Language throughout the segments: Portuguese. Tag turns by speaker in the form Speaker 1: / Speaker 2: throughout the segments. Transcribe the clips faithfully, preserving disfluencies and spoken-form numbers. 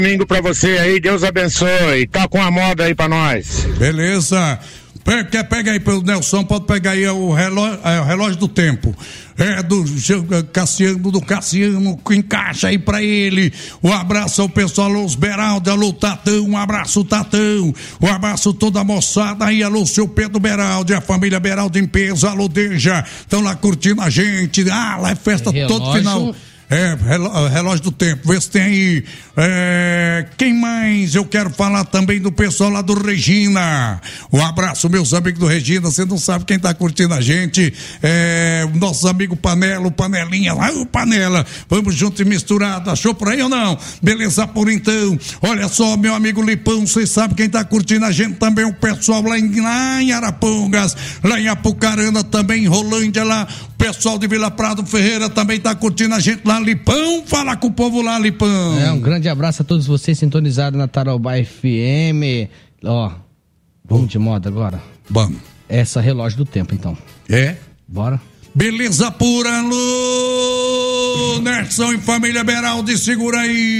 Speaker 1: Domingo pra você aí, Deus abençoe. Tá com a moda aí pra nós.
Speaker 2: Beleza. Pega, pega aí pelo Nelson, pode pegar aí o relógio, é, o relógio do tempo. É do Cassiano, do Cassiano, que encaixa aí pra ele. Um abraço ao pessoal, alô, os Beraldo, alô, Tatão, um abraço, Tatão. Um abraço toda a moçada aí, alô, seu Pedro Beraldo, a família Beraldo em peso, alô, Deja. Estão lá curtindo a gente. Ah, lá é festa relógio. Todo final. É, relógio do tempo, vê se tem aí. É, quem mais? Eu quero falar também do pessoal lá do Regina. Um abraço, meus amigos do Regina. Você não sabe quem tá curtindo a gente. É, nosso amigo Panela, Panelinha, lá o Panela. Vamos junto e misturado. Achou por aí ou não? Beleza por então. Olha só, meu amigo Lipão, vocês sabem quem tá curtindo a gente também. O pessoal lá em, lá em Arapongas, lá em Apucarana também, em Rolândia lá. O pessoal de Vila Prado Ferreira também tá curtindo a gente lá. Lipão, fala com o povo lá, Lipão.
Speaker 3: É, um grande abraço a todos vocês sintonizados na Tarobá F M. Ó, vamos de moda agora?
Speaker 2: Vamos.
Speaker 3: Essa relógio do tempo, então.
Speaker 2: É?
Speaker 3: Bora.
Speaker 2: Beleza pura, Lu! Nerson e família Beraldi, segura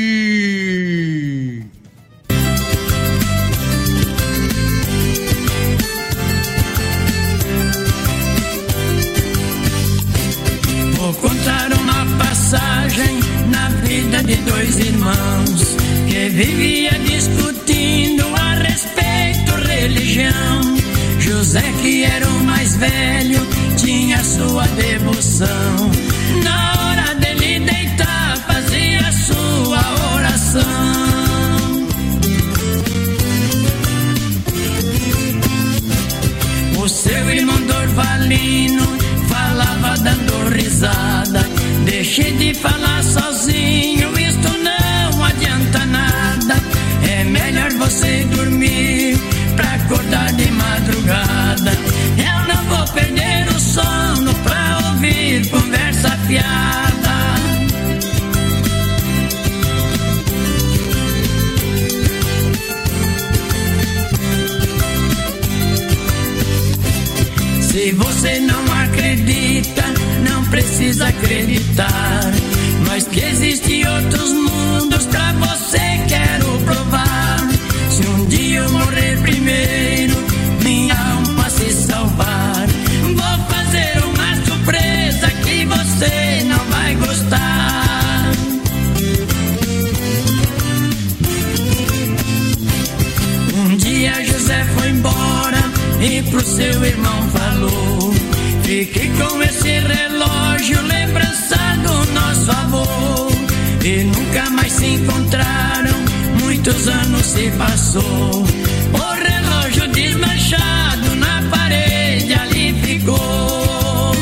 Speaker 2: aí!
Speaker 4: Vou contar uma passagem na vida de dois irmãos que vivia discutindo a respeito religião. José, que era o mais velho, tinha sua devoção. Na hora dele deitar, fazia sua oração. O seu irmão Dorvalino falava dando risada. Deixe de falar sozinho, isto não adianta nada. É melhor você dormir pra acordar de madrugada. Eu não vou perder o sono pra ouvir conversa fiada. Se você não acredita, não precisa acreditar. Mas que existem outros mundos pra você, quero provar. Se um dia eu morrer primeiro, minha alma se salvar, vou fazer uma surpresa que você não vai gostar. Um dia José foi embora e pro seu irmão falou: fique com esse relógio, lembrança do nosso avô. E nunca mais se encontraram, muitos anos se passou. O relógio desmanchado na parede ali ficou.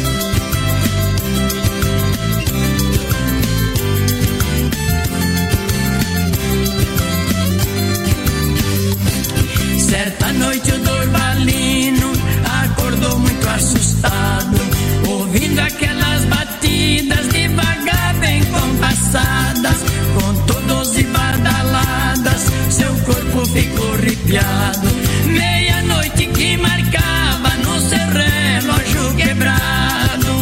Speaker 4: Certa noite o Dorvalino acordou muito assustado, ouvindo aquelas batidas devagar, bem compassadas, com todos e badaladas, seu corpo ficou arrepiado. Meia-noite que marcava no seu relógio quebrado.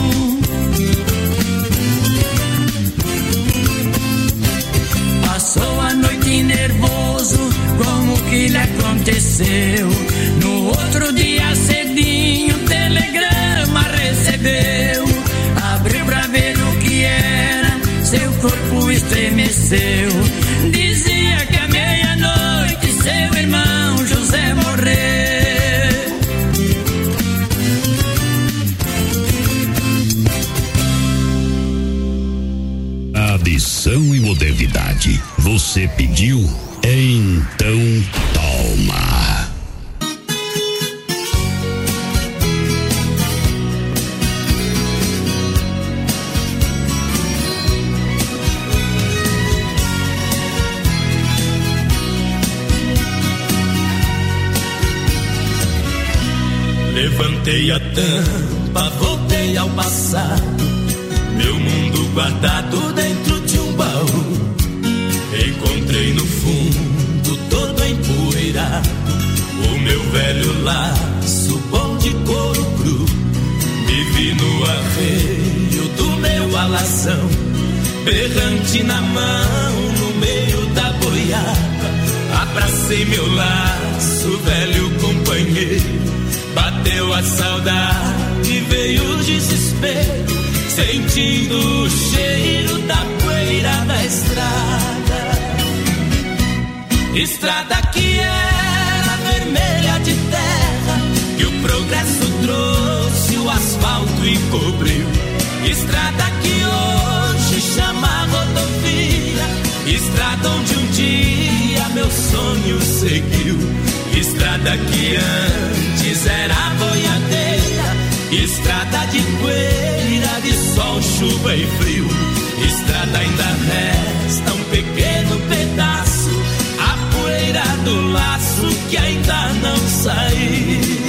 Speaker 4: Passou a noite nervoso com o que lhe aconteceu. No outro dia cedinho, um telegrama recebeu. Abriu pra ver o que era, seu corpo estremeceu. Dizia que à meia-noite seu irmão José morreu.
Speaker 5: Tradição e modernidade. Você pediu? Então toma.
Speaker 6: Levantei a tampa, voltei ao passado, meu mundo guardado dentro de um baú. Encontrei no fundo, todo empoeirado, o meu velho laço bom de couro cru. Me vi no arreio do meu alazão, berrante na mão, no meio da boiada. Abracei meu laço, velho companheiro. Bateu a saudade, veio o desespero, sentindo o cheiro da poeira da estrada. Estrada que era vermelha de terra, que o progresso trouxe o asfalto e cobriu. Estrada que hoje chama rodovia, estrada onde um dia meu sonho seguiu. Estrada que antes era boiadeira, estrada de poeira, de sol, chuva e frio. Estrada ainda resta um pequeno pedaço, a poeira do laço que ainda não saiu.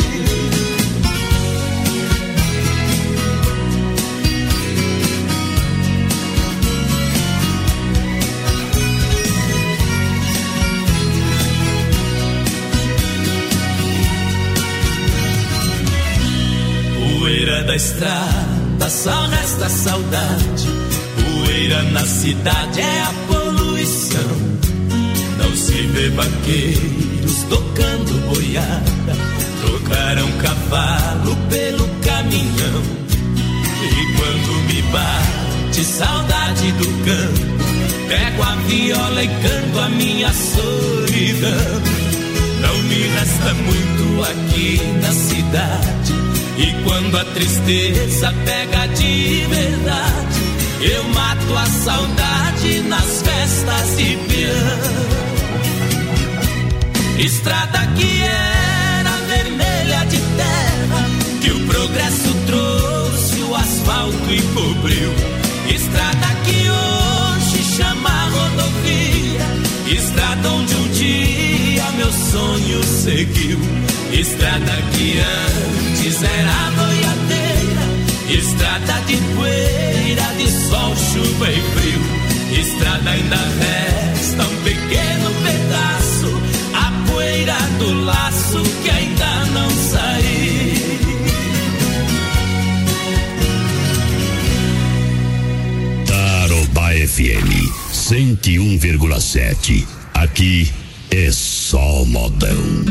Speaker 6: Poeira da estrada, só resta saudade. Poeira na cidade é a poluição. Não se vê vaqueiros tocando boiada, trocaram cavalo pelo caminhão. E quando me bate saudade do campo, pego a viola e canto a minha solidão. Não me resta muito aqui na cidade, e quando a tristeza pega de verdade, eu mato a saudade nas festas de peão. Estrada que era vermelha de terra, que o progresso trouxe o asfalto e cobriu. Estrada que hoje chama rodovia, estrada onde um dia meu sonho seguiu. Estrada que antes era boiadeira, estrada de poeira, de sol, chuva e frio. Estrada ainda resta um pequeno pedaço, a poeira do laço que ainda não saiu.
Speaker 5: Tarobá F M cento e um vírgula sete. Aqui é só modão.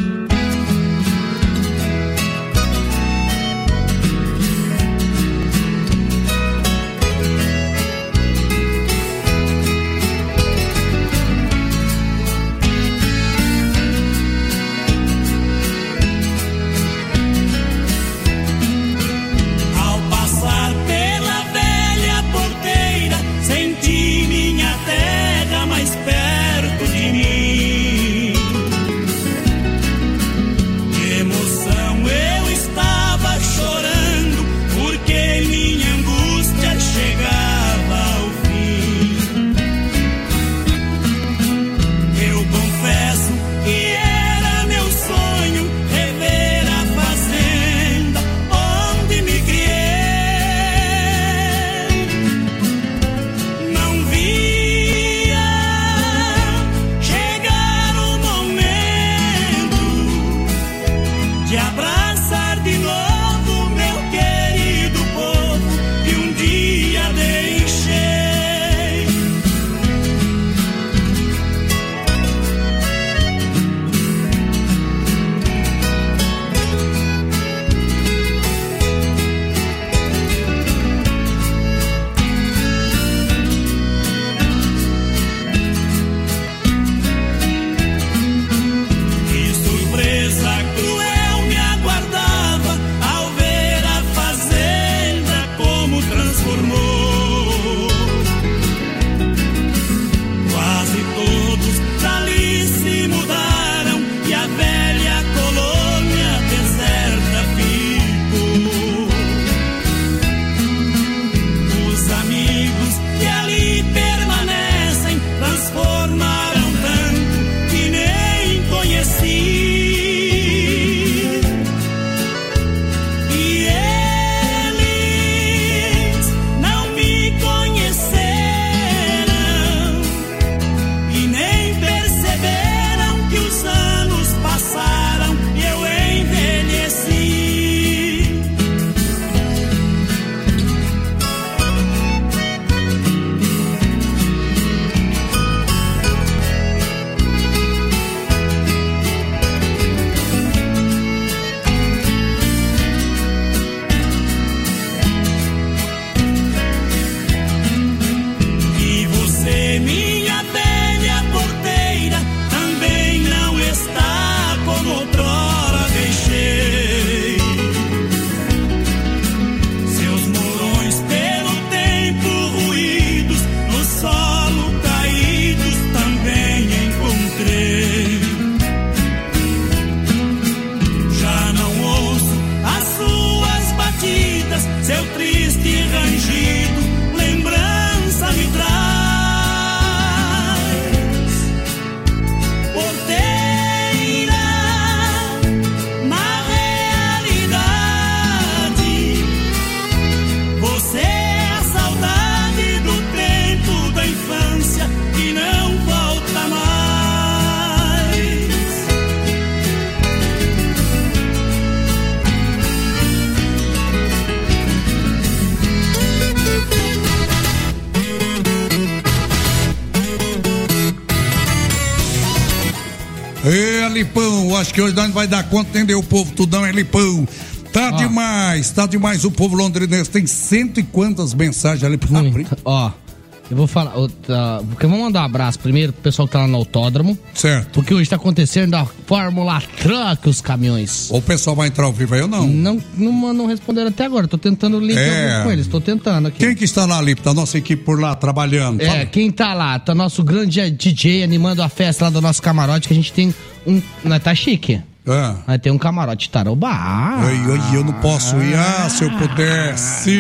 Speaker 2: Ê, Lipão, acho que hoje nós não vai dar conta de entender o povo tudão, é Lipão. Tá ó. demais, tá demais o povo londrinense. Tem cento e quantas mensagens ali pra abrir?
Speaker 3: Ó, eu vou falar, uh, porque vamos mandar um abraço primeiro pro pessoal que tá lá no autódromo.
Speaker 2: Certo.
Speaker 3: Porque hoje tá acontecendo a Fórmula Truck, os caminhões.
Speaker 2: Ou o pessoal vai entrar ao vivo aí ou não?
Speaker 3: Não, não, não responderam até agora, tô tentando linkar é. com eles, tô tentando aqui.
Speaker 2: Quem que está lá, Lipe? Tá nossa equipe por lá trabalhando.
Speaker 3: É, fala. Quem tá lá? Tá nosso grande D J animando a festa lá do nosso camarote, que a gente tem um... Nós tá chique.
Speaker 2: Ah.
Speaker 3: Aí tem um camarote tarobá.
Speaker 2: Ai, ai, eu não posso ir, ah, se eu pudesse.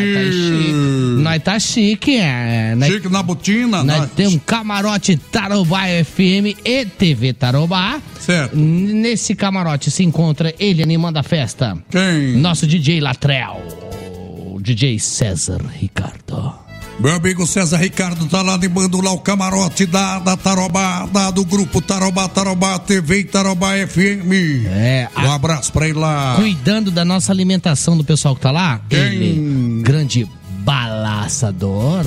Speaker 3: Nós tá chique, é. Nós,
Speaker 2: chique na botina,
Speaker 3: nós
Speaker 2: nós...
Speaker 3: tem um camarote Tarobá F M e T V Tarobá.
Speaker 2: Certo.
Speaker 3: Nesse camarote se encontra ele animando a festa.
Speaker 2: Quem?
Speaker 3: Nosso D J Latrell, o D J César Ricardo.
Speaker 2: Meu amigo César Ricardo tá lá animando lá o camarote da, da Tarobá, da, do grupo Tarobá, Tarobá T V e Tarobá F M.
Speaker 3: É.
Speaker 2: Um a... abraço pra ele lá.
Speaker 3: Cuidando da nossa alimentação do pessoal que tá lá.
Speaker 2: Quem?
Speaker 3: Ele, grande Balaçador.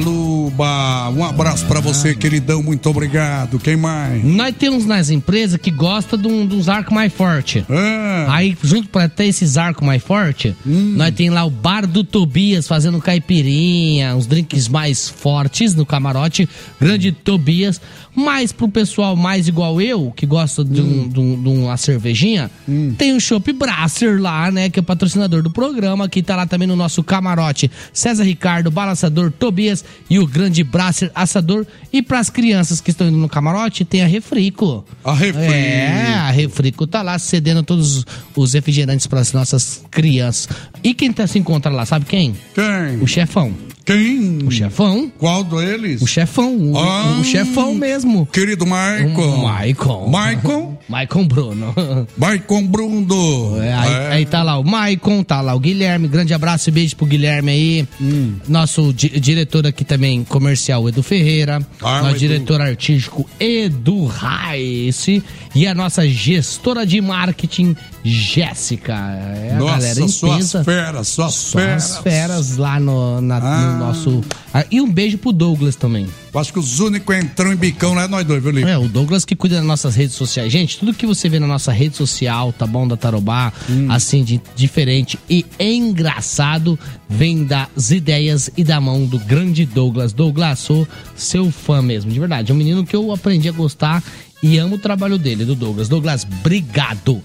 Speaker 2: Aluba, um abraço pra você, queridão, muito obrigado. Quem mais?
Speaker 3: Nós temos nas empresas que gostam de, um, de uns arcos mais fortes.
Speaker 2: É.
Speaker 3: Aí, junto pra ter esses arcos mais fortes, hum. nós tem lá o Bar do Tobias fazendo caipirinha, uns drinks mais fortes no camarote, grande Tobias. Mas pro pessoal mais igual eu, que gosta de, um, hum. de, um, de uma cervejinha, hum. tem o Chopp Brasser lá, né, que é o patrocinador do programa, que tá lá também no nosso camarote. César Ricardo, Balaçador, Tobias e o grande Brasser Assador. E pras crianças que estão indo no camarote, tem a Refrico.
Speaker 2: A Refrico.
Speaker 3: É, a Refrico tá lá cedendo todos os refrigerantes pras nossas crianças. E quem tá, se encontra lá, sabe quem?
Speaker 2: Quem?
Speaker 3: O chefão.
Speaker 2: Quem?
Speaker 3: O chefão.
Speaker 2: Qual deles?
Speaker 3: O chefão, o, ah, o chefão mesmo.
Speaker 2: Querido Maicon.
Speaker 3: Maicon.
Speaker 2: Maicon?
Speaker 3: Maicon Bruno.
Speaker 2: Maicon Bruno.
Speaker 3: É, aí, é. aí tá lá o Maicon, tá lá o Guilherme. Grande abraço e beijo pro Guilherme aí. Hum. Nosso di- diretor aqui também, comercial, Edu Ferreira. Ah, nosso Edu. Diretor artístico, Edu Reis. E a nossa gestora de marketing, Jéssica. É a
Speaker 2: nossa,
Speaker 3: galera
Speaker 2: suas feras, suas
Speaker 3: Só
Speaker 2: feras.
Speaker 3: Suas feras lá no, na, ah. no nosso... Ah, e um beijo pro Douglas também.
Speaker 2: Acho que os únicos entrão em bicão lá é nós dois, viu, Lipe?
Speaker 3: É, o Douglas que cuida das nossas redes sociais. Gente, tudo que você vê na nossa rede social, tá bom, da Tarobá, hum. assim, de diferente e engraçado, vem das ideias e da mão do grande Douglas. Douglas, sou seu fã mesmo, de verdade. É um menino que eu aprendi a gostar e amo o trabalho dele, do Douglas. Douglas, obrigado.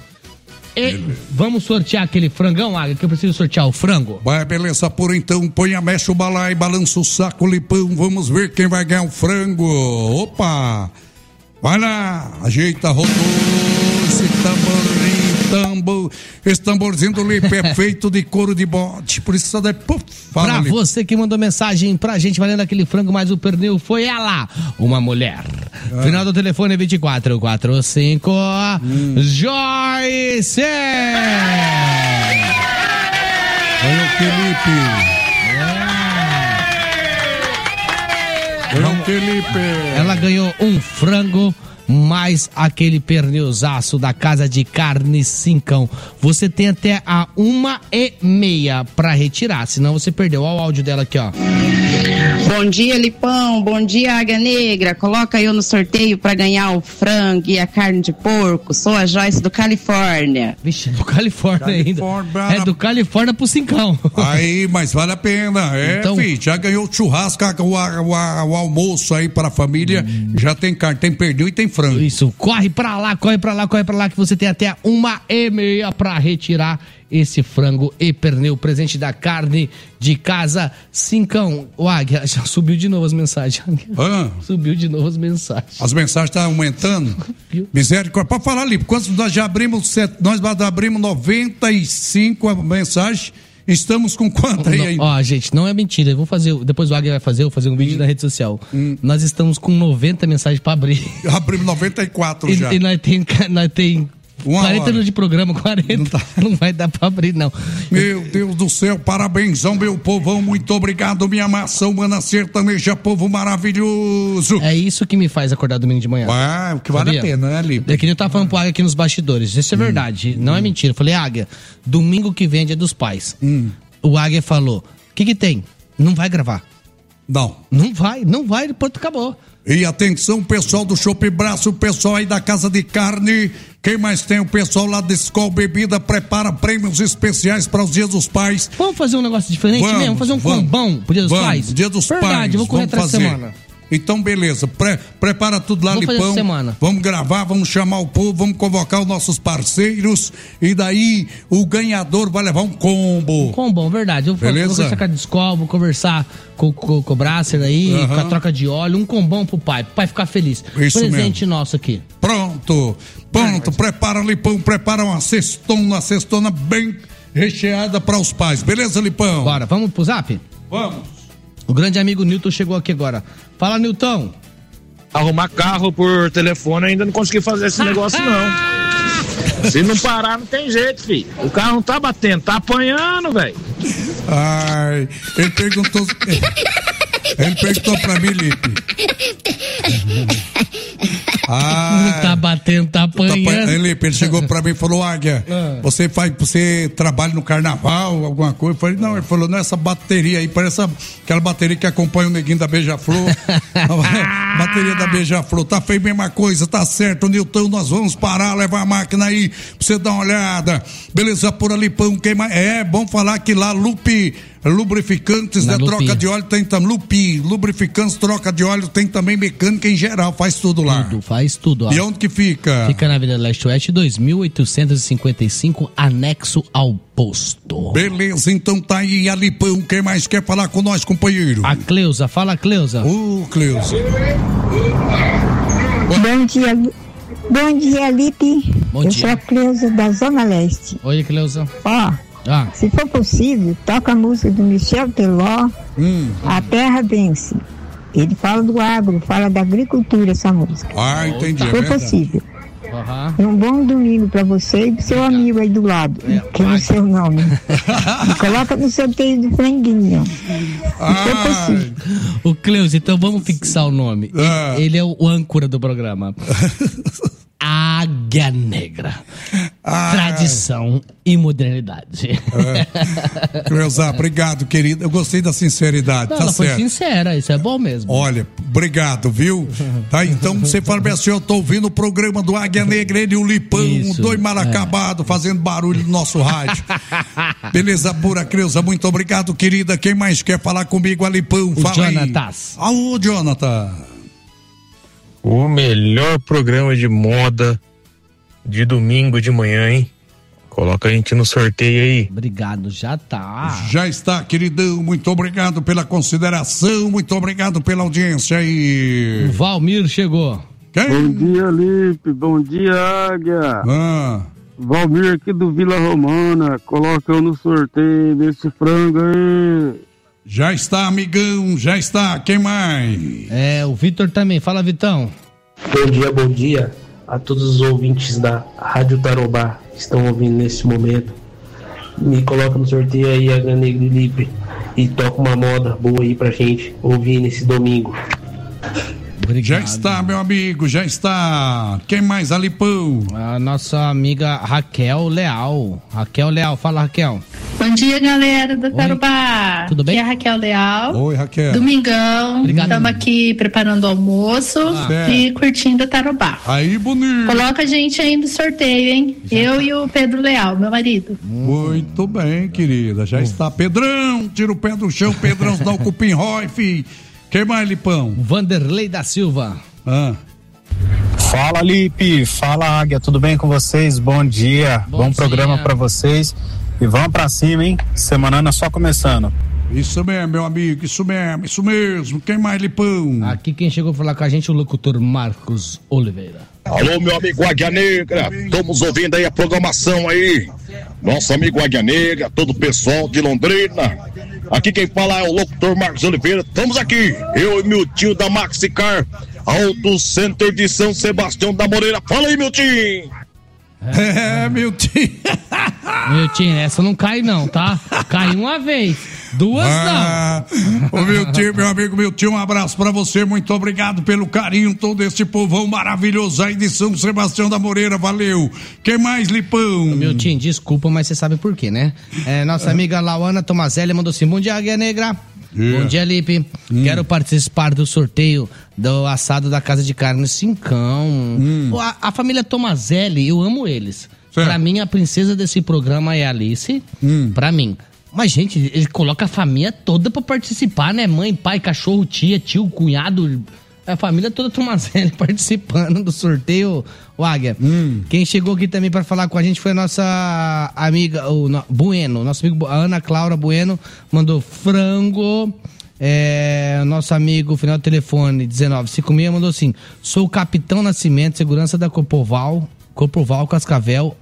Speaker 3: E vamos sortear aquele frangão, Águia, que eu preciso sortear o frango.
Speaker 2: Vai, beleza, por então, põe a mecha o balai, balança o saco, Lipão, vamos ver quem vai ganhar o frango. Opa! Vai lá, ajeita, rodou esse tamborim, tambor, esse tamborzinho do Lipe é feito de couro de bode, por isso só dá puf, fala,
Speaker 3: pra Lipe. Você que mandou mensagem pra gente valendo aquele frango, mas o pernil foi ela, uma mulher. Ah. Final do telefone é vinte e quatro quarenta e cinco. Hum. Joyce!
Speaker 2: Olha o Felipe. Olha o Felipe.
Speaker 3: Ela ganhou um frango mais aquele pernilzaço da Casa de Carne Cincão. Você tem até a uma e meia pra retirar, senão você perdeu. Olha o áudio dela aqui, ó.
Speaker 7: Bom dia, Lipão. Bom dia, Águia Negra. Coloca eu no sorteio pra ganhar o frango e a carne de porco. Sou a Joyce do Califórnia.
Speaker 3: Vixe, do Califórnia, Califórnia ainda. É do Califórnia pro Cincão.
Speaker 2: Aí, mas vale a pena. É, então, filho, já ganhou o churrasco, o, o, o, o almoço aí pra família. Hum. Já tem carne, tem pernil e tem frango.
Speaker 3: Isso, corre pra lá, corre pra lá, corre pra lá, que você tem até uma e meia pra retirar esse frango e pernil, presente da Carne de Casa Cincão. O Águia, já subiu de novo as mensagens.
Speaker 2: Ah.
Speaker 3: Subiu de novo as mensagens.
Speaker 2: As mensagens estão tá aumentando? Misericórdia. Pode falar ali, quando nós já abrimos, nós já abrimos noventa e cinco mensagens. Estamos com quanto aí ainda?
Speaker 3: Ó, gente, não é mentira. Eu vou fazer, depois o Águia vai fazer, eu vou fazer um vídeo hum. na rede social. Hum. Nós estamos com noventa mensagens pra abrir.
Speaker 2: Abrimos noventa e quatro
Speaker 3: e,
Speaker 2: já.
Speaker 3: E nós tem, nós tem
Speaker 2: Uma
Speaker 3: quarenta
Speaker 2: hora.
Speaker 3: Minutos de programa, quarenta. Não, tá. Não vai dar pra abrir, não.
Speaker 2: Meu Deus do céu, parabénsão, meu povão. Muito obrigado, minha massa humana sertaneja, povo maravilhoso.
Speaker 3: É isso que me faz acordar domingo de manhã.
Speaker 2: Ah, o que vale Sabia? a pena, né, Lipe?
Speaker 3: É que eu tava falando pro Águia aqui nos bastidores. Isso é hum. verdade, não hum. é mentira. Eu falei, Águia, domingo que vem é dia dos pais. Hum. O Águia falou, o que que tem? Não vai gravar.
Speaker 2: Não.
Speaker 3: Não vai, não vai, depois acabou.
Speaker 2: E atenção, pessoal do Chopp Braço, o pessoal aí da Casa de Carne. Quem mais tem? O pessoal lá da Skol Bebida prepara prêmios especiais para os Dias dos Pais.
Speaker 3: Vamos fazer um negócio diferente
Speaker 2: vamos,
Speaker 3: mesmo? Fazer um
Speaker 2: vamos,
Speaker 3: combão pro Dia dos
Speaker 2: vamos,
Speaker 3: Pais?
Speaker 2: Dia dos
Speaker 3: Verdade,
Speaker 2: Pais.
Speaker 3: eu vou correr
Speaker 2: vamos
Speaker 3: atrás
Speaker 2: fazer.
Speaker 3: semana.
Speaker 2: Então, beleza. Pre- prepara tudo lá,
Speaker 3: Vou fazer
Speaker 2: Lipão.
Speaker 3: essa semana.
Speaker 2: Vamos gravar, vamos chamar o povo, vamos convocar os nossos parceiros. E daí, o ganhador vai levar um combo.
Speaker 3: Um combão, verdade. Eu vou,
Speaker 2: Beleza?
Speaker 3: vou conversar com a Discol, vou conversar com, com, com o Brasser aí,
Speaker 2: Uhum.
Speaker 3: com a troca de óleo. Um combão pro pai, pro pai ficar feliz.
Speaker 2: Isso
Speaker 3: Presente
Speaker 2: mesmo.
Speaker 3: nosso aqui.
Speaker 2: Pronto. Pronto, prepara, Lipão. Prepara uma cestona, uma cestona bem recheada para os pais. Beleza, Lipão?
Speaker 3: Bora, vamos pro zap?
Speaker 2: Vamos.
Speaker 3: O grande amigo Newton chegou aqui agora. Fala, Newton.
Speaker 1: Arrumar carro por telefone ainda não consegui fazer esse negócio, não. Se não parar, não tem jeito, filho. O carro não tá batendo, tá apanhando, velho.
Speaker 2: Ai, ele perguntou. Ele perguntou pra mim, Lipe.
Speaker 3: Ah, tá batendo, tá apanhando.
Speaker 2: Tá apanhando. Lipe, ele chegou pra mim e falou: Águia,
Speaker 3: Ah.
Speaker 2: você faz, você trabalha no carnaval, alguma coisa? Eu falei, não, ele falou, não, essa bateria aí, parece aquela bateria que acompanha o neguinho da Beija-Flor. Bateria da Beija-Flor, tá feio, mesma coisa, tá certo, Nilton, nós vamos parar, levar a máquina aí pra você dar uma olhada. Beleza, por ali, pão, quem mais? É, bom falar que lá, Lupe, lubrificantes,
Speaker 3: Na
Speaker 2: né?
Speaker 3: Lupi.
Speaker 2: Troca de óleo tem também, Lupi, lubrificantes, troca de óleo, tem também mecânica em geral, faz tudo lá.
Speaker 3: Tudo, faz tudo, ó.
Speaker 2: E onde que fica?
Speaker 3: Fica na Avenida Leste-Oeste, dois mil oitocentos e cinquenta e cinco, anexo ao posto.
Speaker 2: Beleza, então tá aí, Alipão, quem mais quer falar com nós, companheiro?
Speaker 3: A Cleusa, fala, Cleusa.
Speaker 2: Ô, Cleusa.
Speaker 8: Bom dia, Li- bom dia, Lipe.
Speaker 3: Bom
Speaker 8: Eu
Speaker 3: dia.
Speaker 8: sou a Cleusa da Zona Leste.
Speaker 3: Oi, Cleusa.
Speaker 8: Ó,
Speaker 3: Ah,
Speaker 8: se for possível, toca a música do Michel Teló,
Speaker 2: Hum.
Speaker 8: A Terra Vence. Ele fala do agro, fala da agricultura, essa música.
Speaker 2: Ah, entendi,
Speaker 8: Se
Speaker 2: é
Speaker 8: for
Speaker 2: verdade.
Speaker 8: possível.
Speaker 3: aham.
Speaker 8: Um bom domingo pra você e pro seu amigo aí do lado, que não é o seu nome. E coloca no sorteio do franguinho. Se for
Speaker 2: Ah,
Speaker 8: possível.
Speaker 3: O Cleusa, então vamos fixar o nome.
Speaker 2: Ah.
Speaker 3: Ele é o âncora do programa. Águia Negra.
Speaker 2: Ah.
Speaker 3: Tradição e modernidade.
Speaker 2: Cleusa, obrigado, querida. Eu gostei da sinceridade,
Speaker 3: Não,
Speaker 2: tá
Speaker 3: ela foi
Speaker 2: certo.
Speaker 3: sincera, isso é bom mesmo.
Speaker 2: Olha, obrigado, viu? Tá, então você fala bem assim, eu tô ouvindo o programa do Águia Negra, ele e o Lipão,
Speaker 3: Isso,
Speaker 2: dois mal acabados, fazendo barulho no nosso rádio. Beleza pura, Cleusa, muito obrigado, querida. Quem mais quer falar comigo, a Lipão?
Speaker 3: O
Speaker 2: Fala aí.
Speaker 3: Jonatas.
Speaker 2: Alô, Jonathan.
Speaker 1: O melhor programa de moda de domingo de manhã, hein? Coloca a gente no sorteio aí.
Speaker 3: Obrigado, já tá.
Speaker 2: Já está, queridão, muito obrigado pela consideração, muito obrigado pela audiência aí.
Speaker 3: O Valmir chegou.
Speaker 2: Quem?
Speaker 9: Bom dia, Lipe. Bom dia, Águia.
Speaker 2: Ah,
Speaker 9: Valmir aqui do Vila Romana. Coloca eu no sorteio desse frango aí.
Speaker 2: já está, amigão, já está. Quem mais?
Speaker 3: É, o Vitor também. Fala, Vitão.
Speaker 10: Bom dia, bom dia a todos os ouvintes da Rádio Tarobá que estão ouvindo nesse momento. Me coloca no sorteio aí, Águia Negra e Lipe, e toca uma moda boa aí pra gente ouvir nesse domingo.
Speaker 3: Obrigado.
Speaker 2: Já está, meu amigo, já está. Quem mais, Alipão?
Speaker 3: A nossa amiga Raquel Leal. Raquel Leal, fala, Raquel.
Speaker 11: Bom dia, galera do
Speaker 3: Oi.
Speaker 11: Tarubá.
Speaker 3: Tudo bem?
Speaker 11: Aqui é a Raquel Leal.
Speaker 2: Oi, Raquel.
Speaker 11: Domingão.
Speaker 3: Obrigado.
Speaker 11: Estamos aqui preparando o almoço
Speaker 2: certo.
Speaker 11: e curtindo o Tarubá.
Speaker 2: Aí, bonito.
Speaker 11: Coloca a gente aí no sorteio, hein? Eu e o Pedro Leal, meu marido.
Speaker 2: Muito bem, querida, já está. Pedrão, tira o pé do chão, Pedrão, dá o cupim rói, fi. Quem mais, Lipão?
Speaker 3: Vanderlei da Silva.
Speaker 2: Ah.
Speaker 12: Fala, Lipe, fala, Águia, tudo bem com vocês? Bom dia,
Speaker 3: Bom
Speaker 12: bom,
Speaker 3: dia.
Speaker 12: programa pra vocês e vamos pra cima, hein? Semana só começando.
Speaker 2: Isso mesmo, meu amigo, isso mesmo, isso mesmo. Quem mais, Lipão?
Speaker 3: Aqui quem chegou a falar com a gente é o locutor Marcos Oliveira.
Speaker 1: Alô, meu amigo Águia Negra, estamos ouvindo aí a programação aí. Nosso amigo Águia Negra, todo o pessoal de Londrina. Aqui quem fala é o locutor Marcos Oliveira. Estamos aqui, eu e meu tio da Maxicar, Auto Center de São Sebastião da Moreira. Fala aí, meu tio.
Speaker 2: É, meu tio.
Speaker 3: Meu tio, essa não cai não, tá? Cai uma vez, duas
Speaker 2: Ah, o meu tio, meu amigo, meu tio, um abraço pra você, muito obrigado pelo carinho, todo esse povão maravilhoso aí de São Sebastião da Moreira, valeu. Quem mais, Lipão?
Speaker 3: não. Meu tio, desculpa, mas você sabe por quê, né? É, nossa amiga Lauana Tomazelli mandou assim, bom dia, Águia Negra. Yeah. Bom dia, Lipe. Hum. Quero participar do sorteio do assado da Casa de Carne Cincão. Hum. A, a família Tomazelli, eu amo eles. Certo. Pra mim, a princesa desse programa é a Alice. Hum. Pra mim. Mas, gente, ele coloca a família toda pra participar, né? Mãe, pai, cachorro, tia, tio, cunhado... A família toda Tomazelli participando do sorteio, o Águia. Hum. Quem chegou aqui também para falar com a gente foi a nossa amiga, o no, Bueno, nosso amigo a Ana Cláudia Bueno, mandou frango. É, nosso amigo, final do telefone dezenove cinquenta e seis, mandou assim: sou o Capitão Nascimento, segurança da Copoval, Copoval Cascavel,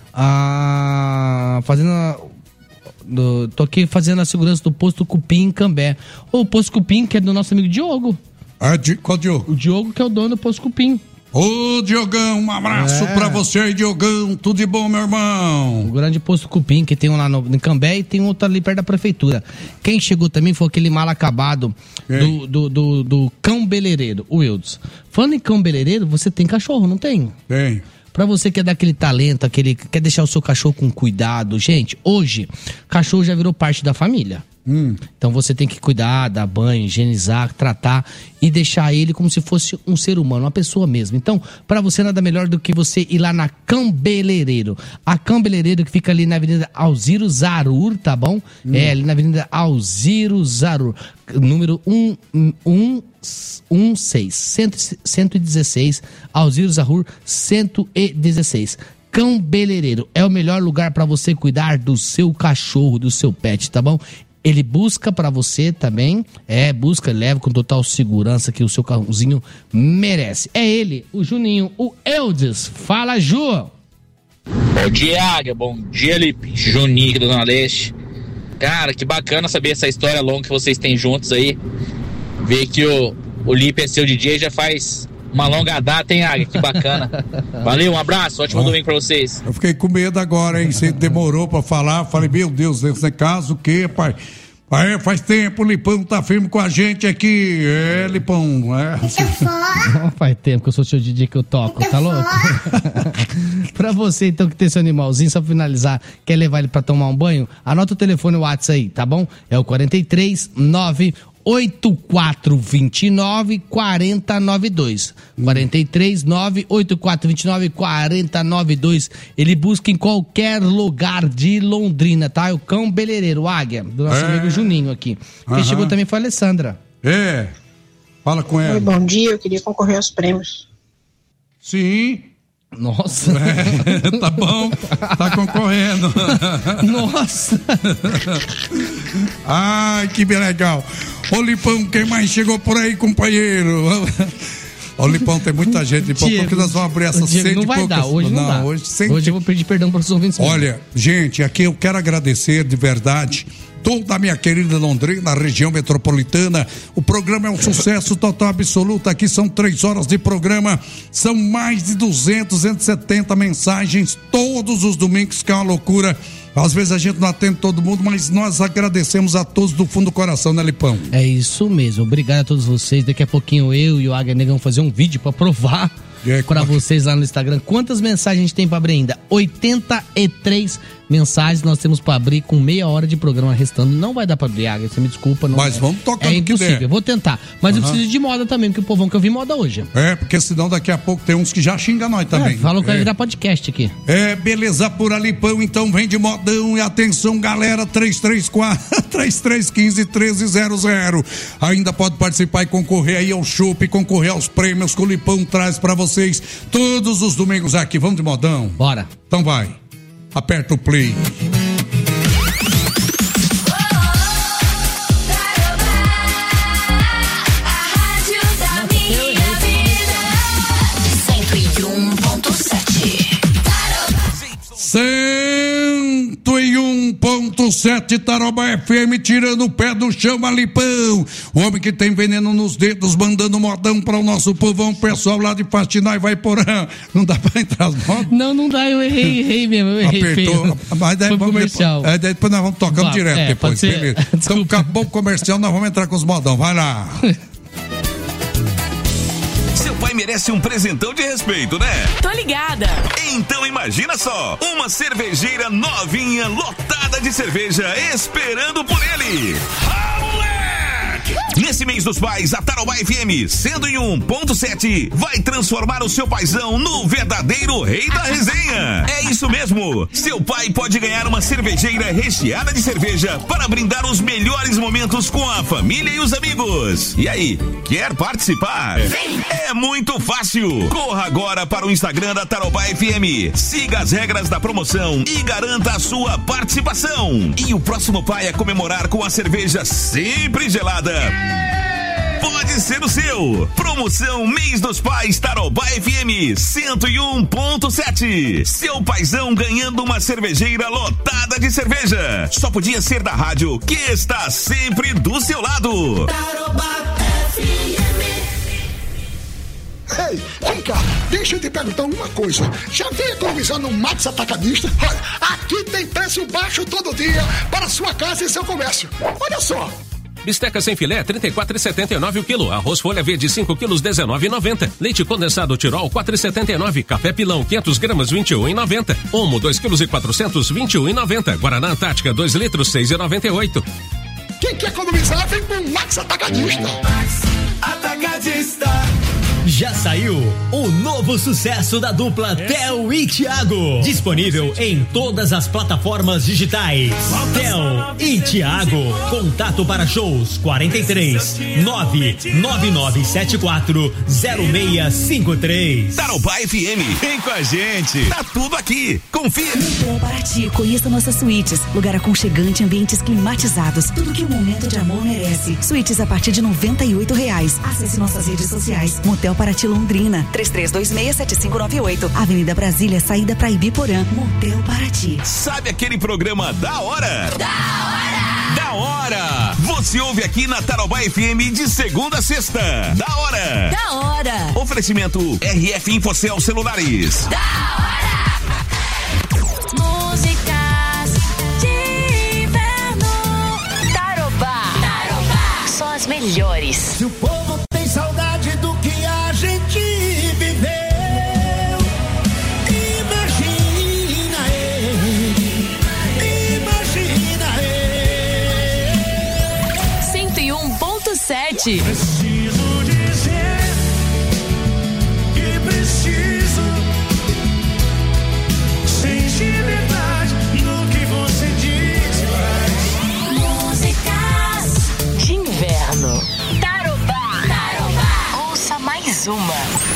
Speaker 3: ah, fazendo a, do, tô aqui fazendo a segurança do posto Cupim em Cambé. O posto Cupim, que é do nosso amigo Diogo.
Speaker 2: Ah, di, qual Diogo?
Speaker 3: O Diogo, que é o dono do Posto Cupim.
Speaker 2: Ô, Diogão, um abraço é. pra você aí, Diogão. Tudo de bom, meu irmão.
Speaker 3: O grande Posto Cupim, que tem um lá no, no Cambé e tem outro ali perto da prefeitura. Quem chegou também foi aquele mal acabado do, do, do, do cão beleireiro, o Wildes. Falando em cão beleireiro, você tem cachorro, não tem?
Speaker 2: Tem.
Speaker 3: Pra você que é daquele talento, aquele quer deixar o seu cachorro com cuidado. Gente, hoje, cachorro já virou parte da família. Hum. Então você tem que cuidar, dar banho, higienizar, tratar e deixar ele como se fosse um ser humano, uma pessoa mesmo. Então, para você nada melhor do que você ir lá na Cão Beleireiro. A Cão Beleireiro que fica ali na Avenida Alziro Zarur, tá bom? Hum. É, ali na Avenida Alziro Zarur, número cento e dezesseis, cento e dezesseis, Alziro Zarur cento e dezesseis. Cão Beleireiro é o melhor lugar para você cuidar do seu cachorro, do seu pet, tá bom? Ele busca pra você também, é, busca, leva com total segurança que o seu carrozinho merece. É ele, o Juninho, o Eudes. Fala, Ju!
Speaker 13: Bom dia, Águia, bom dia, Lipe. Juninho aqui do Dona Leste. Cara, que bacana saber essa história longa que vocês têm juntos aí. Ver que o, o Lipe é seu D J já faz uma longa data, hein, Águia? Que bacana. Valeu, um abraço, ótimo ah, domingo pra vocês.
Speaker 2: Eu fiquei com medo agora, hein? Você demorou pra falar. Falei, meu Deus, nesse caso o quê, pai? Pai, faz tempo, o Lipão tá firme com a gente aqui. É, Lipão, é.
Speaker 3: Não faz tempo que eu sou o seu D J que eu toco, tá louco? Pra você, então, que tem seu animalzinho, só pra finalizar, quer levar ele pra tomar um banho? Anota o telefone, o WhatsApp aí, tá bom? É o quarenta e três, nove oito quatro dois nove, quatro zero nove dois. quarenta e três, nove oito quatro dois nove, quatro zero nove dois. Ele busca em qualquer lugar de Londrina, tá? É o Cão Beleireiro, o Águia, do nosso é. amigo Juninho aqui. Quem uhum. chegou também foi a Alessandra.
Speaker 2: É. Fala com ela.
Speaker 14: Oi, bom dia, eu queria concorrer aos prêmios.
Speaker 2: Sim.
Speaker 3: Nossa.
Speaker 2: É, tá bom, tá concorrendo.
Speaker 3: Nossa.
Speaker 2: Ai, que bem legal. Ô, Lipão, quem mais chegou por aí, companheiro? Ô, Lipão, tem muita gente, Lipão,
Speaker 3: Diego,
Speaker 2: porque nós vamos abrir essa
Speaker 3: cento
Speaker 2: não vai
Speaker 3: poucas...
Speaker 2: dar,
Speaker 3: hoje não, não dá.
Speaker 2: Hoje, cento...
Speaker 3: hoje eu vou pedir perdão para os ouvintes.
Speaker 2: Olha, gente, aqui eu quero agradecer de verdade toda a minha querida Londrina, região metropolitana. O programa é um sucesso total absoluto. Aqui são três horas de programa, são mais de duzentas, duzentas e setenta mensagens todos os domingos, que é uma loucura. Às vezes a gente não atende todo mundo, mas nós agradecemos a todos do fundo do coração, né, Lipão?
Speaker 3: É isso mesmo. Obrigado a todos vocês. Daqui a pouquinho eu e o Águia Negra vamos fazer um vídeo para provar é, para vocês lá no Instagram. Quantas mensagens a gente tem para abrir ainda? oitenta e três mensagens nós temos para abrir com meia hora de programa restando. Não vai dar para abrir, Águia, você me desculpa. Não
Speaker 2: mas
Speaker 3: é,
Speaker 2: vamos tocar
Speaker 3: é
Speaker 2: no que
Speaker 3: impossível,
Speaker 2: der.
Speaker 3: Vou tentar. Mas
Speaker 2: uhum.
Speaker 3: eu preciso de moda também, porque o povão que eu vi moda hoje.
Speaker 2: É, porque senão daqui a pouco tem uns que já xingam nós também.
Speaker 3: É, falam que
Speaker 2: é.
Speaker 3: vai virar podcast aqui.
Speaker 2: É, beleza pura, Lipão, então vem de modão e atenção, galera, três três quatro, três três um cinco, um três zero zero. Ainda pode participar e concorrer aí ao chopp, concorrer aos prêmios que o Lipão traz pra vocês todos os domingos aqui. Vamos de modão?
Speaker 3: Bora.
Speaker 2: Então vai, aperta o play. cento e um ponto sete Tarobá F M, tirando o pé do chão, Lipão. O homem que tem veneno nos dedos, mandando modão para o nosso povão. Pessoal lá de Faxinal vai por... Não dá para entrar as modas?
Speaker 3: Não, não dá, eu errei, errei mesmo. Eu errei.
Speaker 2: Apertou. Mas daí, vamos, comercial. Depois, é, depois nós vamos tocando Vá, direto é, depois. Beleza. Então acabou o comercial, nós vamos entrar com os modão. Vai lá.
Speaker 15: Seu pai merece um presentão de respeito, né?
Speaker 16: Tô ligada.
Speaker 15: Então imagina só, uma cervejeira novinha, lotada de cerveja, esperando por ele. Raulé! Nesse mês dos pais, a Tarobá F M cento e um ponto sete vai transformar o seu paizão no verdadeiro rei da resenha. É isso mesmo. Seu pai pode ganhar uma cervejeira recheada de cerveja para brindar os melhores momentos com a família e os amigos. E aí, quer participar? É muito fácil. Corra agora para o Instagram da Tarobá F M. Siga as regras da promoção e garanta a sua participação. E o próximo pai a comemorar com a cerveja sempre gelada pode ser o seu. Promoção Mês dos Pais Tarobá F M cento e um ponto sete. Seu paizão ganhando uma cervejeira lotada de cerveja. Só podia ser da rádio que está sempre do seu lado.
Speaker 16: Tarobá F M. Ei, vem cá, deixa eu te perguntar uma coisa. Já veio economizar no Max Atacadista? Olha, aqui tem preço baixo todo dia para sua casa e seu comércio. Olha só.
Speaker 17: Bisteca sem filé, trinta e quatro reais e setenta e nove o quilo. Arroz folha verde, cinco quilos, dezenove reais e noventa. Leite condensado Tirol, quatro reais e setenta e nove. Café Pilão, quinhentos gramas, vinte e um reais e noventa. Omo, dois quilos e quatrocentos, vinte e um reais e noventa. Guaraná Antártica, dois litros, seis reais e noventa e oito.
Speaker 16: Quem quer economizar, vem com o Max Atacadista.
Speaker 6: Max Atacadista. Já saiu o novo sucesso da dupla Theo e Thiago. Disponível em todas as plataformas digitais. Theo e Thiago. Contato para shows quarenta e três, nove nove nove sete quatro, zero seis cinco três.
Speaker 15: Tarobá F M, vem com a gente. Tá tudo aqui. Confira.
Speaker 18: Motel Paraty, conheça nossas suítes. Lugar aconchegante, ambientes climatizados. Tudo que um momento de amor merece. Suítes a partir de noventa e oito reais. Acesse nossas redes sociais. Motel Paraty Londrina, três três dois seis, sete cinco nove oito. Avenida Brasília, saída pra Ibiporã. Motel Paraty.
Speaker 15: Sabe aquele programa da hora? Da hora! Da hora! Você ouve aqui na Tarobá F M de segunda a sexta. Da hora!
Speaker 18: Da hora!
Speaker 15: Oferecimento R F Infocel Celulares.
Speaker 18: Da hora! Músicas de inverno. Tarobá. Tarobá. Só as melhores.
Speaker 6: Se o povo tem saudade do que a gente viveu, imagina ele, imagina ele.
Speaker 18: cento e um ponto sete.
Speaker 6: Preciso dizer que preciso, sentir verdade no que você diz e faz.
Speaker 18: Músicas de inverno. Tarobá. Tarobá. Ouça mais uma.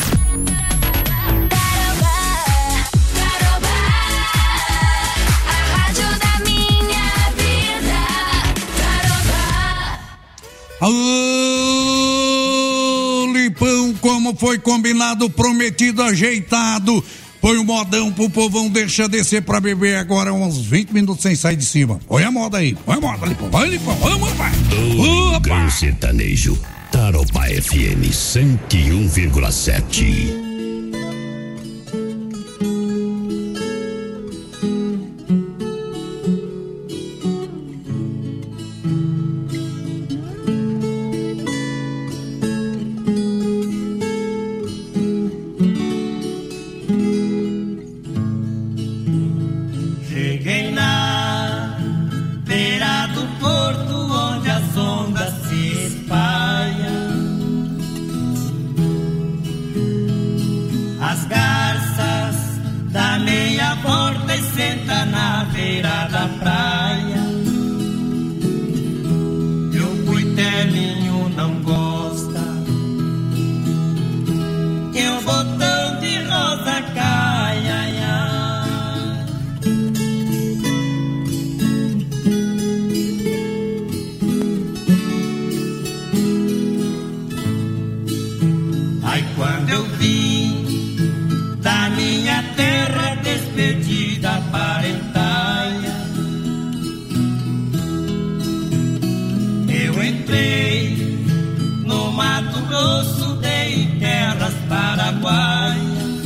Speaker 2: Alô, Lipão, como foi combinado, prometido, ajeitado. Põe o modão pro povão, deixa descer pra beber agora uns vinte minutos sem sair de cima. Põe a moda aí, põe a moda, Lipão. Vai, Lipão, vamos, vai.
Speaker 5: Domingão sertanejo, Tarobá F M cento e um vírgula sete.
Speaker 6: Cheguei na beira do porto onde as ondas se espalham. As garças dá meia volta e senta na beira da praia. E o cuitelinho não gosta que o botão de rosa caia. Aí quando eu vim da minha terra despedida parentaia, eu entrei no Mato Grosso, dei terras paraguaias.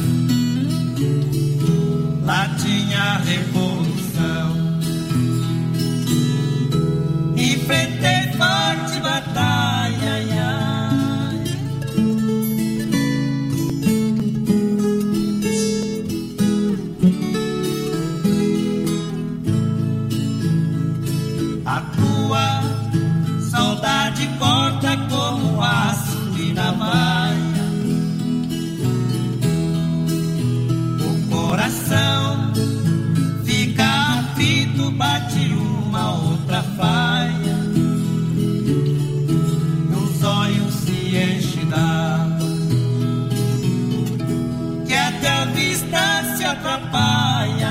Speaker 6: Lá tinha a revolução, enfrentei forte batalha. A tua saudade corta a cor coração fica aflito, bate uma outra faia, os olhos se enchem d'água, que até a vista se atrapalha.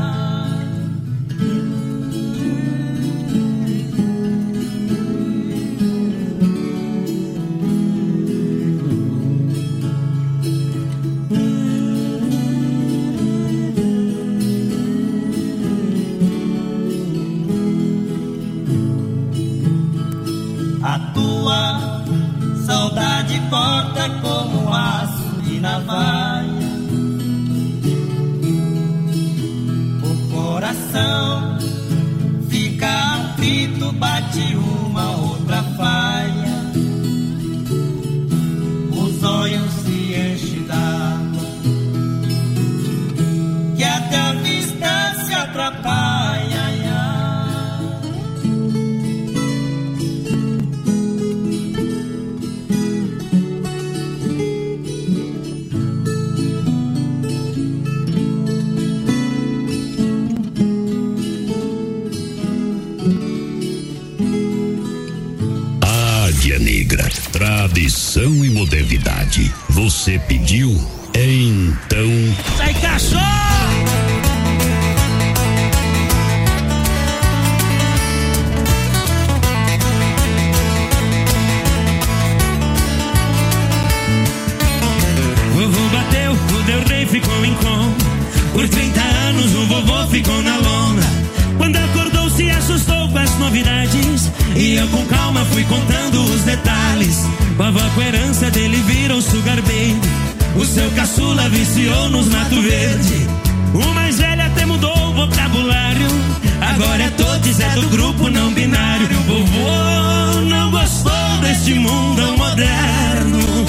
Speaker 6: A tua saudade corta como aço e navalha, o coração fica aflito, bate uma outra falha, os olhos se enchem d'água, que até a vista se atrapalha.
Speaker 5: Negra, tradição e modernidade. Você pediu? Então.
Speaker 6: Sai, cachorro! Vovô bateu, o Del Rey ficou em coma. Por trinta anos o vovô ficou na lona. Quando acordou se assustou com as novidades, e eu com calma fui contando os detalhes. Vovó com a herança dele virou sugar baby, o seu caçula viciou nos mato verde. O mais velho até mudou o vocabulário, agora é todos é do grupo não binário. Vovô não gostou deste mundo moderno,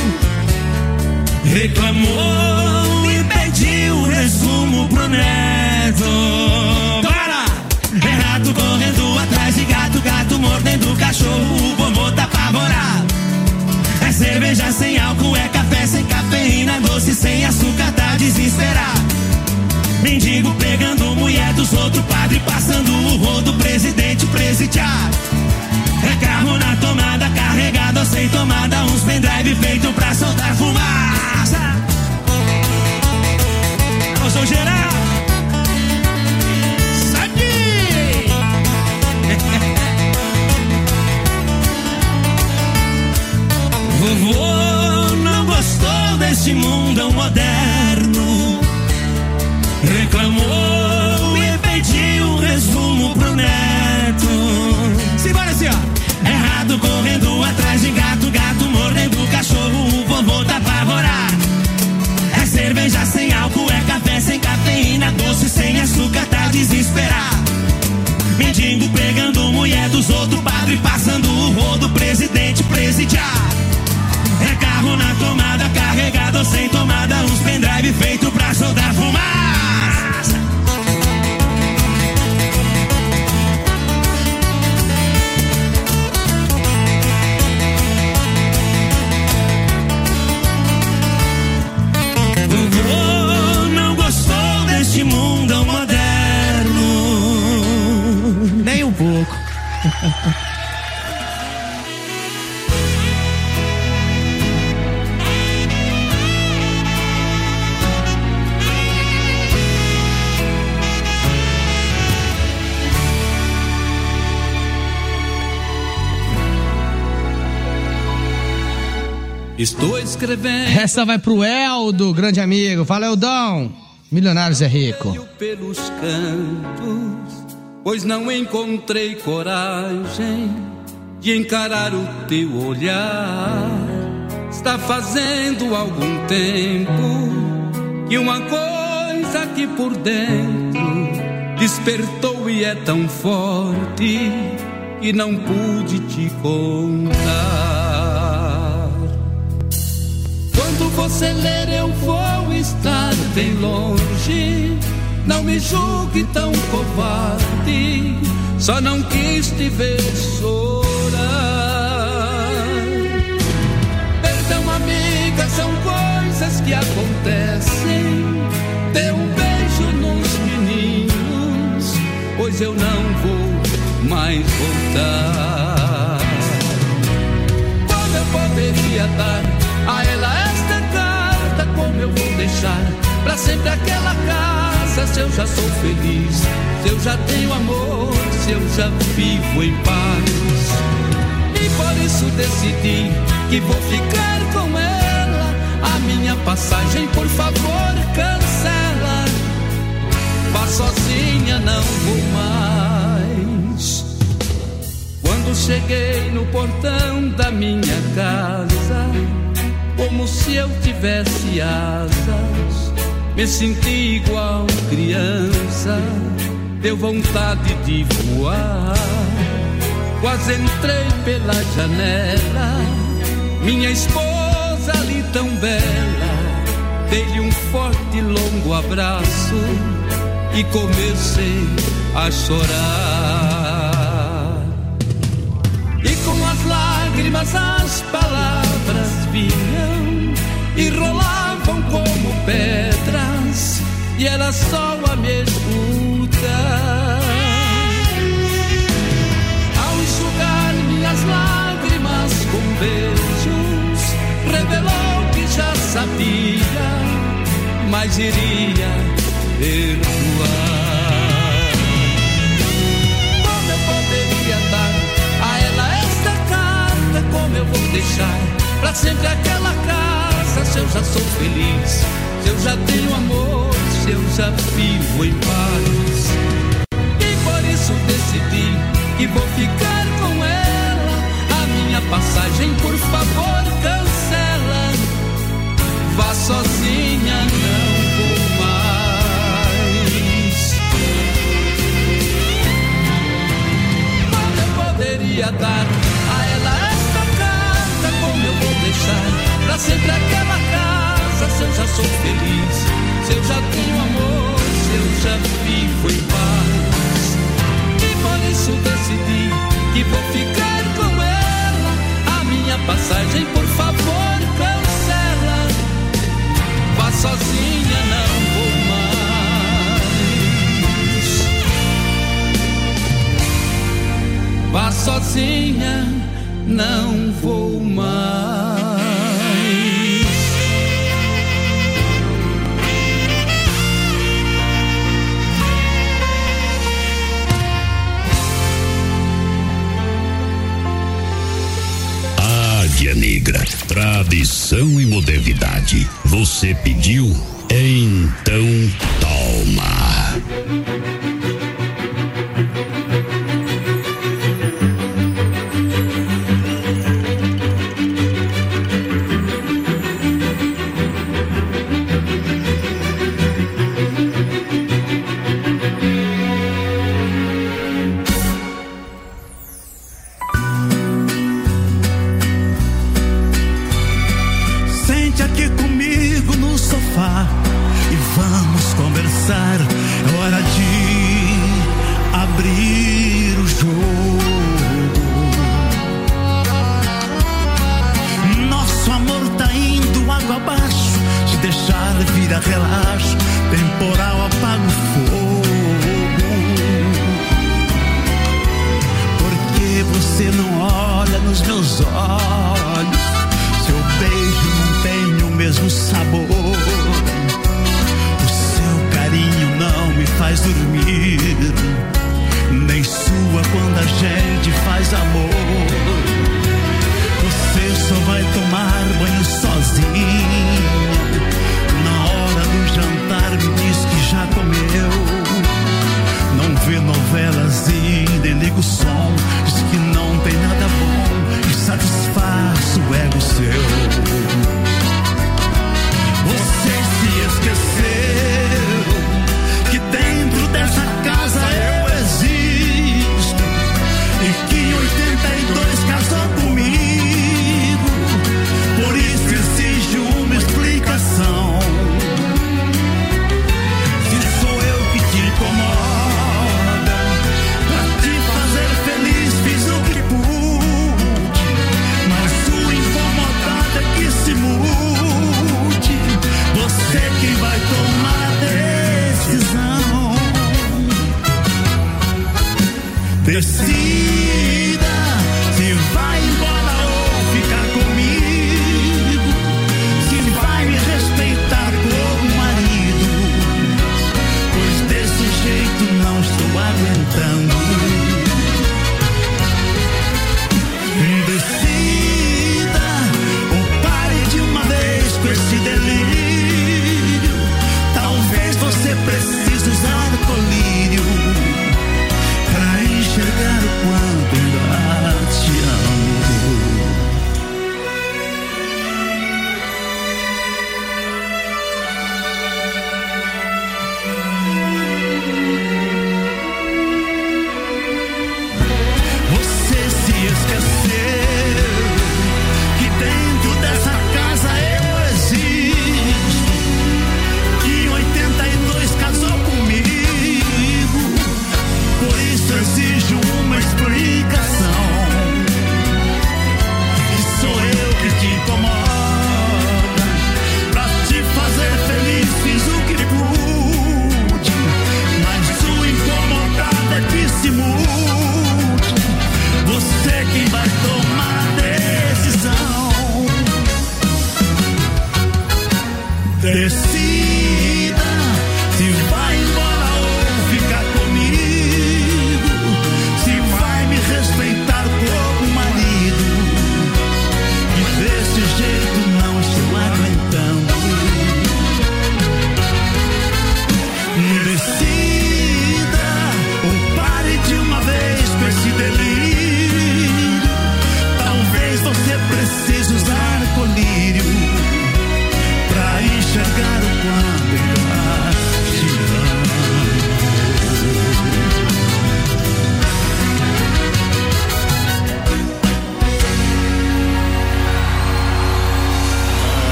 Speaker 6: reclamou e pediu resumo pro neto. Para! Errado correndo atrás de gato, gato mordendo cachorro, o vovô tá apavorado. É cerveja sem álcool, é café sem cafeína, doce sem açúcar, tá desesperado. Mendigo pegando mulher dos outros, padre passando o rodo, presidente presidiado. É carro na tomada, carregado ou sem tomada, uns pendrive feito pra soltar fumaça. Eu sou geral. Vovô não gostou deste mundo moderno, reclamou e pediu um resumo pro neto. Simbora assim, ó. Errado correndo atrás de gato, gato mordendo cachorro, o vovô tá apavorado. É cerveja sem álcool, é café sem cafeína, doce sem açúcar, tá desesperado. Mendigo pegando mulher dos outros, padre passando o rodo, presidente presidiado. É carro na tomada, carregado ou sem tomada, uns pendrive feito pra soltar fumaça. Vovô não gostou deste mundo moderno, nem um pouco.
Speaker 3: Estou escrevendo. Essa vai pro Eldo, grande amigo. Fala, Eldão. Milionários é rico.
Speaker 6: Pelos cantos, pois não encontrei coragem de encarar o teu olhar. Está fazendo algum tempo que uma coisa aqui por dentro despertou e é tão forte que não pude te contar. Quando você ler eu vou estar bem longe, não me julgue tão covarde, só não quis te ver chorar. Perdão, amiga, são coisas que acontecem, dê um beijo deixar pra sempre aquela casa, se eu já sou feliz, se eu já tenho amor, se eu já vivo em paz. E por isso decidi que vou ficar com ela. A minha passagem, por favor, cancela. Vá sozinha, não vou mais. Quando cheguei no portão da minha casa, como se eu tivesse asas, me senti igual criança, deu vontade de voar. Quase entrei pela janela, minha esposa ali tão bela, dei-lhe um forte e longo abraço e comecei a chorar. E com as lágrimas as palavras vinham e rolavam como pedras, e ela só a me escutar. Ao enxugar minhas lágrimas com beijos, revelou que já sabia, mas iria perdoar. Como eu poderia dar a ela esta carta? Como eu vou deixar pra sempre aquela casa, se eu já sou feliz, se eu já tenho amor, se eu já vivo em paz? E por isso decidi que vou ficar com ela. A minha passagem, por favor, cancela. Vá sozinha, não vou mais. Como eu poderia dar a ela esta carta? Como eu vou deixar pra sempre aquela casa, se eu já sou feliz, se eu já tenho amor, se eu já vivo em paz? E por isso decidi que vou ficar com ela. A minha passagem, por favor, cancela. Vá sozinha, não vou mais. Vá sozinha, não vou mais.
Speaker 5: Águia Negra, tradição e modernidade. Você pediu, então toma.
Speaker 6: Você se esqueceu que dentro dessa casa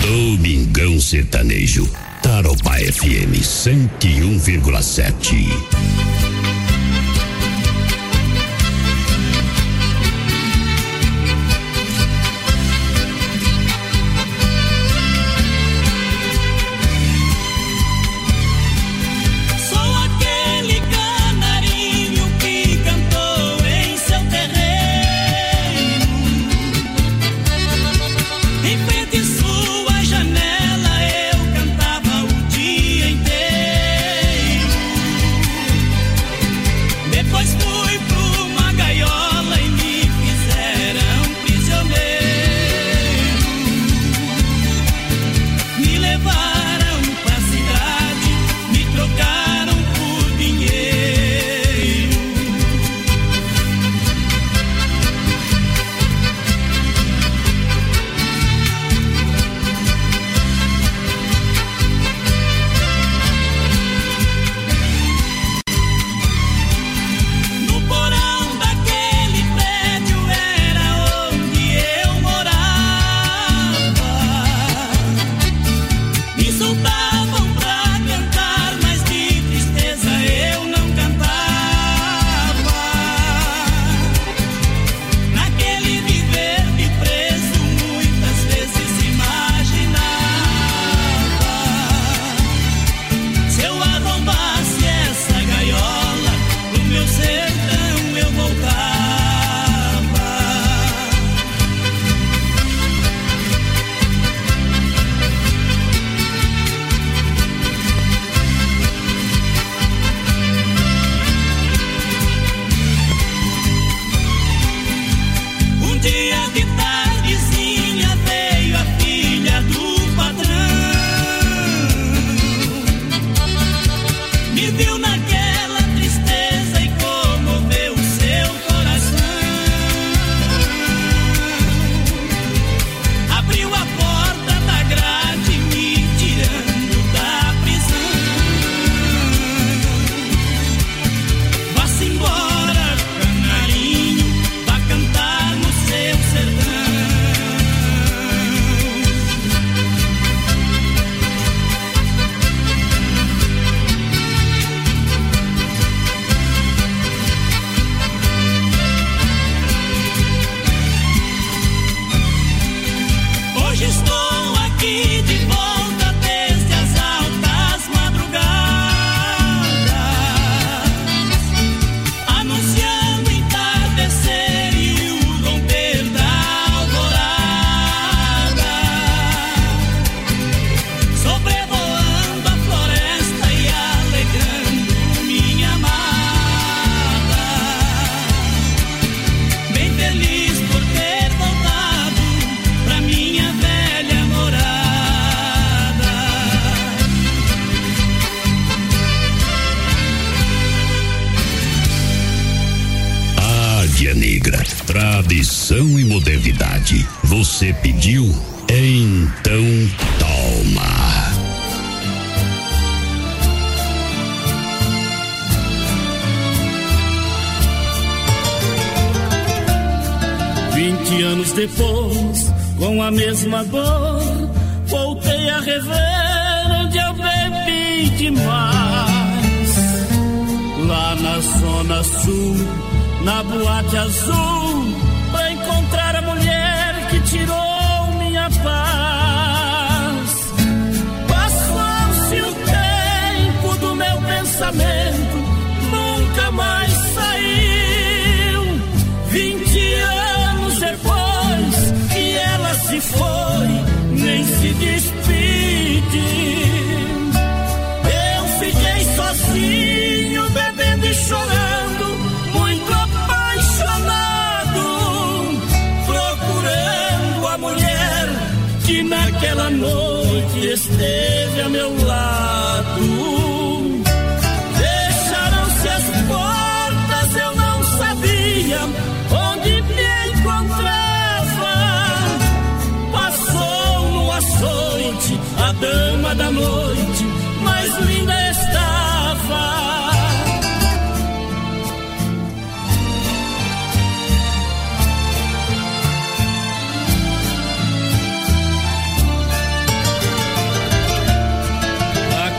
Speaker 5: Domingão Sertanejo, Tarobá F M cento e um vírgula sete. Tradição e modernidade. Você pediu? Então toma.
Speaker 19: Vinte anos depois, com a mesma dor, voltei a rever onde eu bebi demais. Lá na Zona Sul, na Boate Azul, pra encontrar a mulher que tirou minha paz. Passou-se o tempo do meu pensamento, nunca mais saiu. Vinte anos depois que ela se foi, nem se despediu. Eu fiquei sozinho, bebendo e chorando, muito apaixonado, procurando a mulher que naquela noite esteve a meu lado. Fecharam-se as portas, eu não sabia onde me encontrava. Passou no açoite a dama da noite, mais linda estava.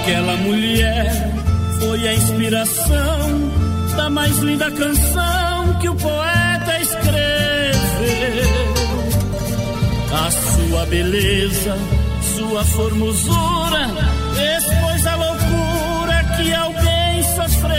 Speaker 19: Aquela mulher foi a inspiração da mais linda canção que o poeta escreveu. A sua beleza, sua formosura, expôs a loucura que alguém sofreu.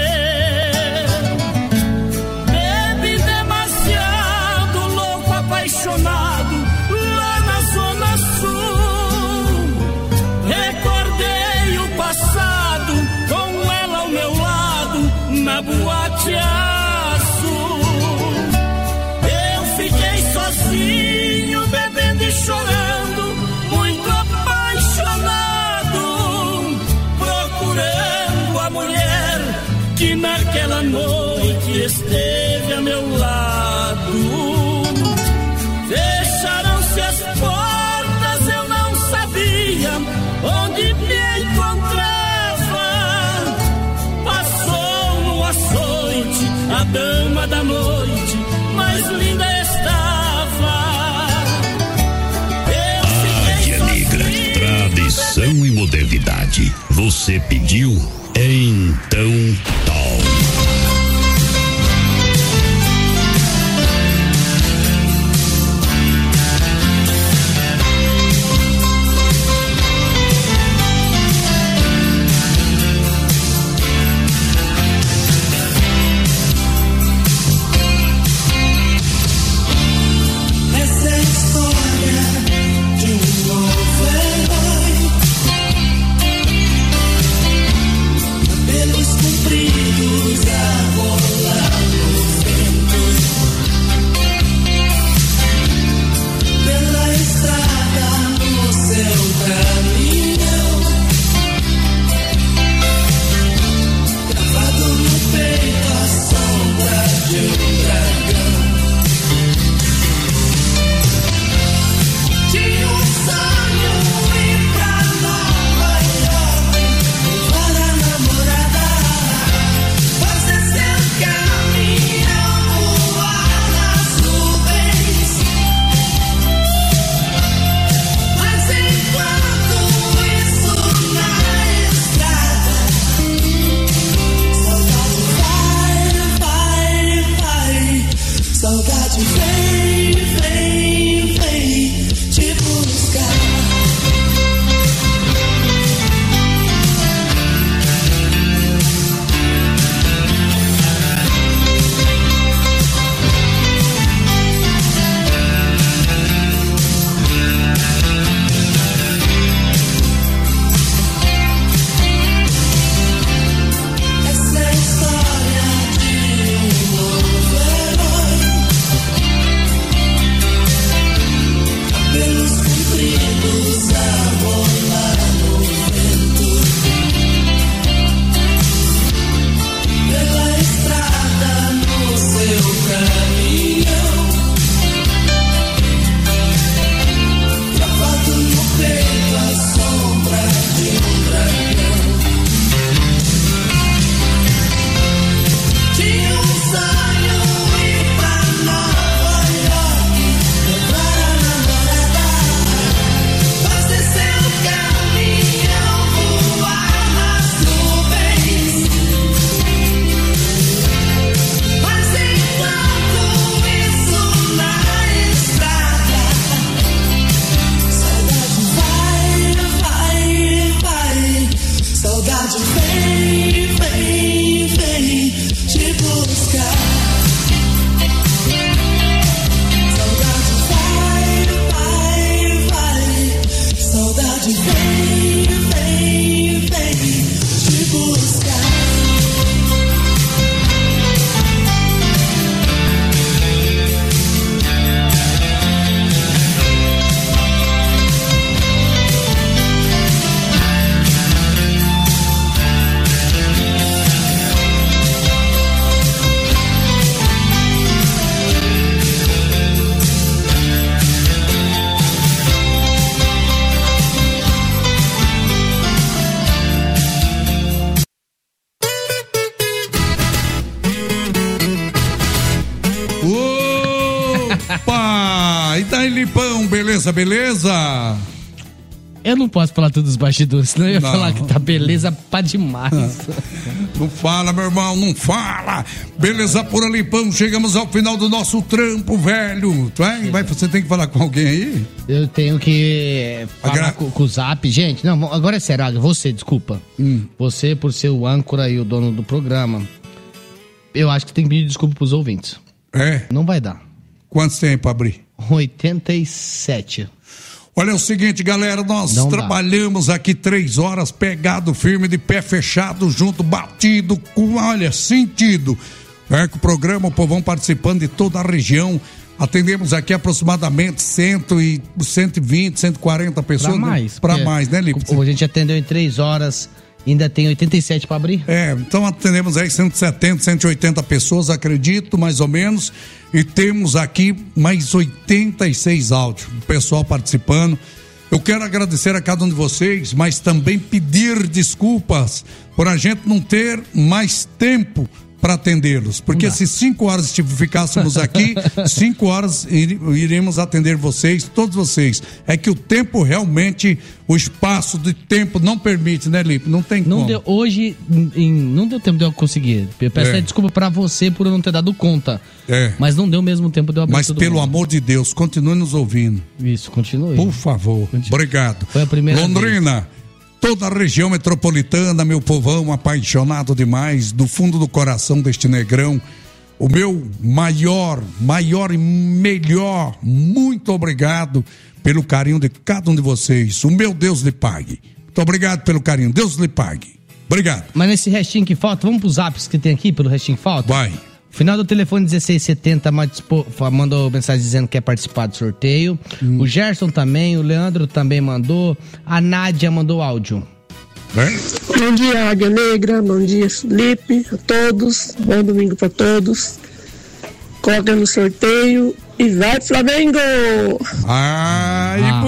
Speaker 19: Bebi demasiado, louco, apaixonado, lá na Zona Sul. Recordei o passado, com ela ao meu lado, na boate azul. Eu fiquei sozinho, bebendo e chorando, muito apaixonado, procurando a mulher que naquela noite esteve a meu lado. Fecharam-se as portas, eu não sabia onde me encontrava. Passou no açoite a dama da noite, mais linda estava.
Speaker 5: Águia Negra, tradição e modernidade. Você pediu, então tal.
Speaker 6: Essa é a história de um novo herói. Cabelos compridos a rolar no vento, pela estrada no seu caminhão, gravado no peito a sombra de um dragão. Tinha um sonho ir pra Nova York, levar a namorada, fazer seu caminhão, voar nas nuvens. Mas enquanto isso na estrada, saudade vai, vai, vai. Saudade vem, vem, vem te buscar. Essa é a história de um novo herói. Cabelos compridos a rolar no vento, pela estrada no seu caminhão, gravado no peito a sombra de um dragão. Tinha um sonho ir pra Nova York, levar a namorada, fazer seu caminhão, voar nas nuvens. Mas enquanto isso na estrada, saudade vai, vai, vai. Saudade vem, vem, vem te buscar. Saudade vai, vai, vai. Saudade vem, vem, vem te buscar.
Speaker 2: Opa! E daí, Lipão, beleza, beleza?
Speaker 3: Eu não posso falar tudo dos bastidores, senão eu ia
Speaker 2: Não.
Speaker 3: falar que tá beleza pra demais.
Speaker 2: Não fala, meu irmão, não fala. Beleza por ali, pão. Chegamos ao final do nosso trampo, velho. Vai, vai, você tem que falar com alguém aí?
Speaker 3: Eu tenho que falar
Speaker 2: Agra-
Speaker 3: com, com o Zap. Gente, não, agora é sério, Águia, você, desculpa.
Speaker 2: Hum.
Speaker 3: Você, por ser o âncora e o dono do programa, eu acho que tem que pedir desculpa pros ouvintes.
Speaker 2: É?
Speaker 3: Não vai dar.
Speaker 2: Quantos tem pra abrir?
Speaker 3: oitenta e sete.
Speaker 2: Olha, é o seguinte, galera, nós
Speaker 3: Não dá.
Speaker 2: trabalhamos aqui três horas, pegado firme, de pé fechado, junto, batido, com, olha, sentido. É que o programa, o povão participando de toda a região. Atendemos aqui aproximadamente cento e, cento e vinte, cento e quarenta pessoas.
Speaker 3: Pra mais.
Speaker 2: Pra
Speaker 3: porque
Speaker 2: mais, né, Lipe?
Speaker 3: A gente atendeu em três horas, ainda tem oitenta e sete pra abrir.
Speaker 2: É, então atendemos aí cento e setenta, cento e oitenta pessoas, acredito, mais ou menos. E temos aqui mais oitenta e seis áudios, o pessoal participando. Eu quero agradecer a cada um de vocês, mas também pedir desculpas por a gente não ter mais tempo para atendê-los. Porque se cinco horas ficássemos aqui, cinco horas ir- iremos atender vocês, todos vocês. É que o tempo realmente, o espaço de tempo não permite, né, Lipe? Não tem
Speaker 3: Não
Speaker 2: como.
Speaker 3: deu, hoje, em- não deu tempo de eu conseguir. Eu peço
Speaker 2: É.
Speaker 3: até desculpa pra você por eu não ter dado conta.
Speaker 2: É.
Speaker 3: Mas não deu mesmo tempo de eu abrir
Speaker 2: Mas
Speaker 3: todo
Speaker 2: pelo
Speaker 3: mundo.
Speaker 2: amor de Deus, continue nos ouvindo.
Speaker 3: Isso, continue.
Speaker 2: Por favor. Obrigado.
Speaker 3: Foi a primeira
Speaker 2: Londrina, toda a região metropolitana, meu povão apaixonado demais, do fundo do coração deste negrão, o meu maior, maior e melhor, muito obrigado pelo carinho de cada um de vocês. O meu Deus lhe pague. Muito obrigado pelo carinho. Deus lhe pague. Obrigado.
Speaker 3: Mas nesse restinho que falta, vamos pros apps que tem aqui, pelo restinho que falta?
Speaker 2: Vai.
Speaker 3: Final do telefone dezesseis setenta mandou- mandou mensagem dizendo que quer participar do sorteio.
Speaker 2: Hum.
Speaker 3: O Gerson também, o Leandro também mandou. A Nádia mandou áudio.
Speaker 14: Bom dia, Águia Negra. Bom dia, Felipe. A todos. Bom domingo pra todos. Coloca no sorteio e vai, Flamengo!
Speaker 2: Ai,
Speaker 3: Ah,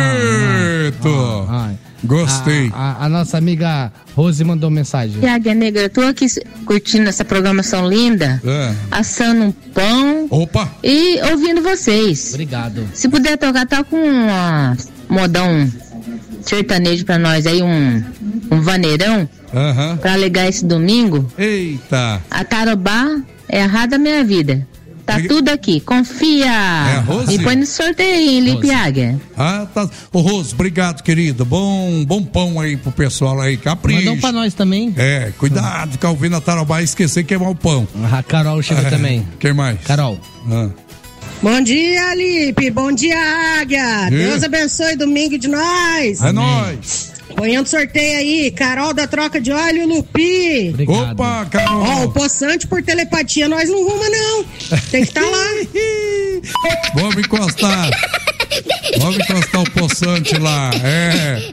Speaker 2: bonito!
Speaker 3: Ai.
Speaker 2: Gostei.
Speaker 3: A, a- a nossa amiga Rose mandou mensagem.
Speaker 20: E Águia Negra, eu tô aqui curtindo essa programação linda,
Speaker 2: É.
Speaker 20: assando um pão.
Speaker 2: Opa!
Speaker 20: E ouvindo vocês.
Speaker 3: Obrigado.
Speaker 20: Se puder tocar, tá com um modão sertanejo pra nós aí, um, um vaneirão,
Speaker 2: Aham.
Speaker 20: pra alegar esse domingo.
Speaker 2: Eita!
Speaker 20: A Tarobá é a rádio da minha vida. Tá tudo aqui, confia.
Speaker 2: É a Rose?
Speaker 20: E põe no sorteio aí, hein, Lipe Águia.
Speaker 2: Ah, tá. Ô, Rose, obrigado, querido. Bom, bom pão aí pro pessoal aí. Capricha.
Speaker 3: Mandou pra nós também.
Speaker 2: É, cuidado, ficar ouvindo a Tarobá e esquecer que queimar o pão.
Speaker 3: A Carol chegou
Speaker 2: É,
Speaker 3: também.
Speaker 2: Quem mais?
Speaker 3: Carol.
Speaker 2: Ah.
Speaker 21: Bom dia, Lipe. Bom dia, Águia.
Speaker 2: E?
Speaker 21: Deus abençoe domingo de nós.
Speaker 2: É nóis.
Speaker 21: Ponhando sorteio aí, Carol da Troca de Óleo Lupi.
Speaker 3: Obrigado.
Speaker 2: Opa, Carol.
Speaker 21: Ó, o poçante por telepatia nós não ruma, não. Tem que estar lá.
Speaker 2: Vamos encostar. Vamos encostar o poçante lá. É.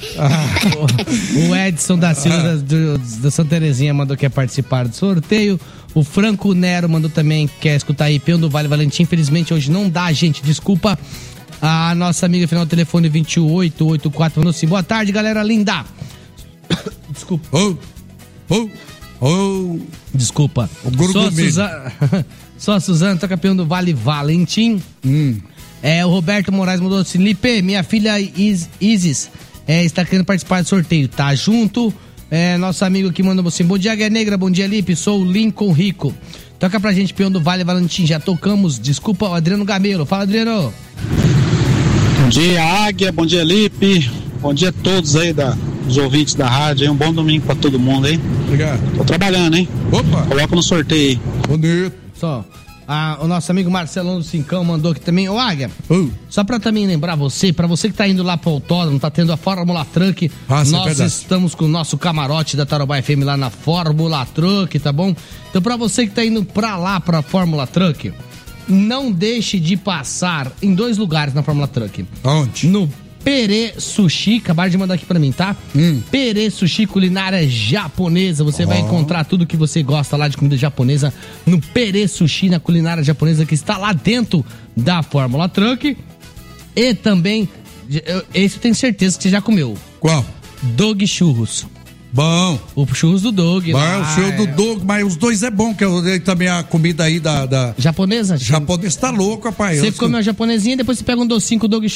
Speaker 3: O Edson da Silva da, do- da Santa Terezinha mandou que quer participar do sorteio. O Franco Nero mandou também que quer escutar aí Peão do Vale Valentim. Infelizmente hoje não dá, gente. Desculpa. A nossa amiga final do telefone vinte e oito oitenta e quatro mandou assim. Boa tarde, galera linda. Desculpa.
Speaker 2: Oh, oh, oh.
Speaker 3: Desculpa.
Speaker 2: O guru
Speaker 3: Só a
Speaker 2: do milho.
Speaker 3: Suzana, só a Suzana, tá campeão do Vale Valentim.
Speaker 2: Hum.
Speaker 3: É, o Roberto Moraes mandou assim, Lipe, minha filha Is- Isis é, está querendo participar do sorteio, tá junto. É, nosso amigo aqui mandou assim, bom dia, Águia Negra, bom dia, Lipe, sou o Lincoln Rico. Toca pra gente, peão do Vale Valentim, já tocamos, desculpa, o Adriano Gamelo. Fala, Adriano.
Speaker 12: Bom dia, Águia. Bom dia, Lipe. Bom dia a todos aí, da, os ouvintes da rádio. Aí. Um bom domingo pra todo mundo aí.
Speaker 2: Obrigado.
Speaker 12: Tô trabalhando, hein?
Speaker 2: Opa.
Speaker 12: Coloca no sorteio aí.
Speaker 2: Bonito.
Speaker 3: Só. Ah, o nosso amigo Marcelão do Cincão mandou aqui também. Ô, Águia,
Speaker 2: uh.
Speaker 3: só pra também lembrar você, pra você que tá indo lá pro autódromo, tá tendo a Fórmula Truck,
Speaker 2: Ah, sim, é
Speaker 3: nós
Speaker 2: verdade.
Speaker 3: estamos com o nosso camarote da Tarobá F M lá na Fórmula Truck, tá bom? Então pra você que tá indo pra lá, pra Fórmula Truck, não deixe de passar em dois lugares na Fórmula Truck.
Speaker 2: Onde?
Speaker 3: No Perê Sushi, acabaram de mandar aqui pra mim, tá?
Speaker 2: Hum.
Speaker 3: Perê Sushi, culinária japonesa. Você vai
Speaker 2: Oh.
Speaker 3: encontrar tudo que você gosta lá de comida japonesa no Perê Sushi, na culinária japonesa que está lá dentro da Fórmula Truck. E também, eu- esse eu tenho certeza que você já comeu.
Speaker 2: Qual?
Speaker 3: Dog Churros.
Speaker 2: Bom.
Speaker 3: O churros do Dog.
Speaker 2: Bom,
Speaker 3: lá,
Speaker 2: o show do
Speaker 3: é.
Speaker 2: Doug, mas os dois é bom, que eu dei também a comida aí da. da...
Speaker 3: Japonesa?
Speaker 2: Japonês tá louco, rapaz.
Speaker 3: Você
Speaker 2: Eu-
Speaker 3: come uma japonesinha e depois você pega um docinho com o Dog Churros.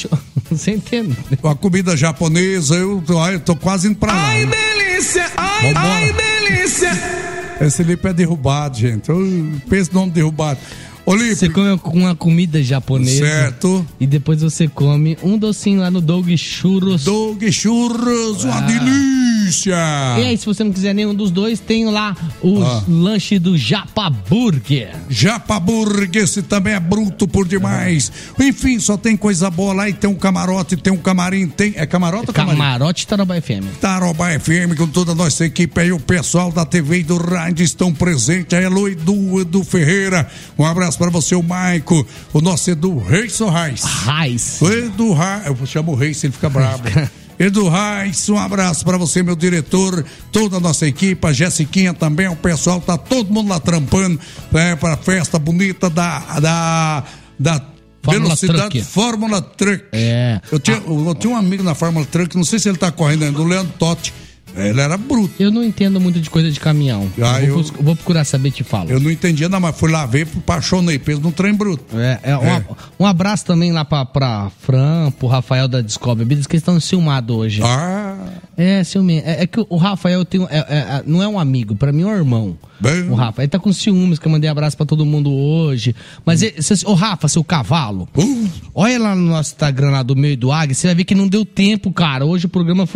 Speaker 3: Você entende?
Speaker 2: A comida japonesa, eu tô, eu tô quase indo pra lá.
Speaker 19: Ai, delícia! Ai,
Speaker 2: Vambora.
Speaker 19: ai, delícia!
Speaker 2: Esse Lipe é derrubado, gente. Eu penso no nome derrubado. Ô, Lipe.
Speaker 3: Você come uma comida japonesa.
Speaker 2: Certo.
Speaker 3: E depois você come um docinho lá no Doug Churros.
Speaker 2: Doug Churros, uma
Speaker 3: Ah.
Speaker 2: delícia!
Speaker 3: E aí, se você não quiser nenhum dos dois, tem lá o
Speaker 2: Ah.
Speaker 3: lanche do Japa Burger.
Speaker 2: Japa Burger, esse também é bruto por demais. Enfim, só tem coisa boa lá e tem um camarote, tem um camarim, tem... É camarote ou camarim?
Speaker 3: Camarote Tarobá F M.
Speaker 2: Tarobá F M, com toda a nossa equipe aí, o pessoal da T V e do rádio estão presentes. Aí, alô, Edu, Edu Ferreira, um abraço para você, o Maico, o nosso Edu Reis ou Reis?
Speaker 3: Reis.
Speaker 2: O Edu Reis, eu chamo o Reis, ele fica bravo. Edu Reis, um abraço para você, meu diretor, toda a nossa equipe, a Jessiquinha também, o pessoal, tá todo mundo lá trampando, né, para a festa bonita da, da, da
Speaker 3: Fórmula
Speaker 2: Velocidade
Speaker 3: Truck.
Speaker 2: Fórmula Truck.
Speaker 3: É.
Speaker 2: Eu tinha, eu, eu tinha um amigo na Fórmula Truck, não sei se ele tá correndo ainda, o Leandro Totti. Ele era bruto.
Speaker 3: Eu não entendo muito de coisa de caminhão.
Speaker 2: Ah,
Speaker 3: eu, vou,
Speaker 2: eu-
Speaker 3: bus- vou procurar saber e te falo.
Speaker 2: Eu não entendia, não, mas fui lá ver, apaixonei, peso no trem bruto.
Speaker 3: É, é, um,
Speaker 2: É.
Speaker 3: um abraço também lá pra, pra Fran, pro Rafael da Descobre Bebidas, que eles estão ciumados hoje.
Speaker 2: Ah.
Speaker 3: É, ciúme. É, é que o Rafael tem, é, é, é, não é um amigo, pra mim é um irmão.
Speaker 2: Bem.
Speaker 3: O Rafa, ele tá com ciúmes, que eu mandei abraço pra todo mundo hoje. Mas, ele- cê- ô Rafa, seu cavalo,
Speaker 2: Uh.
Speaker 3: olha lá no nosso Instagram lá do meu e do Águia, você vai ver que não deu tempo, cara. Hoje o programa foi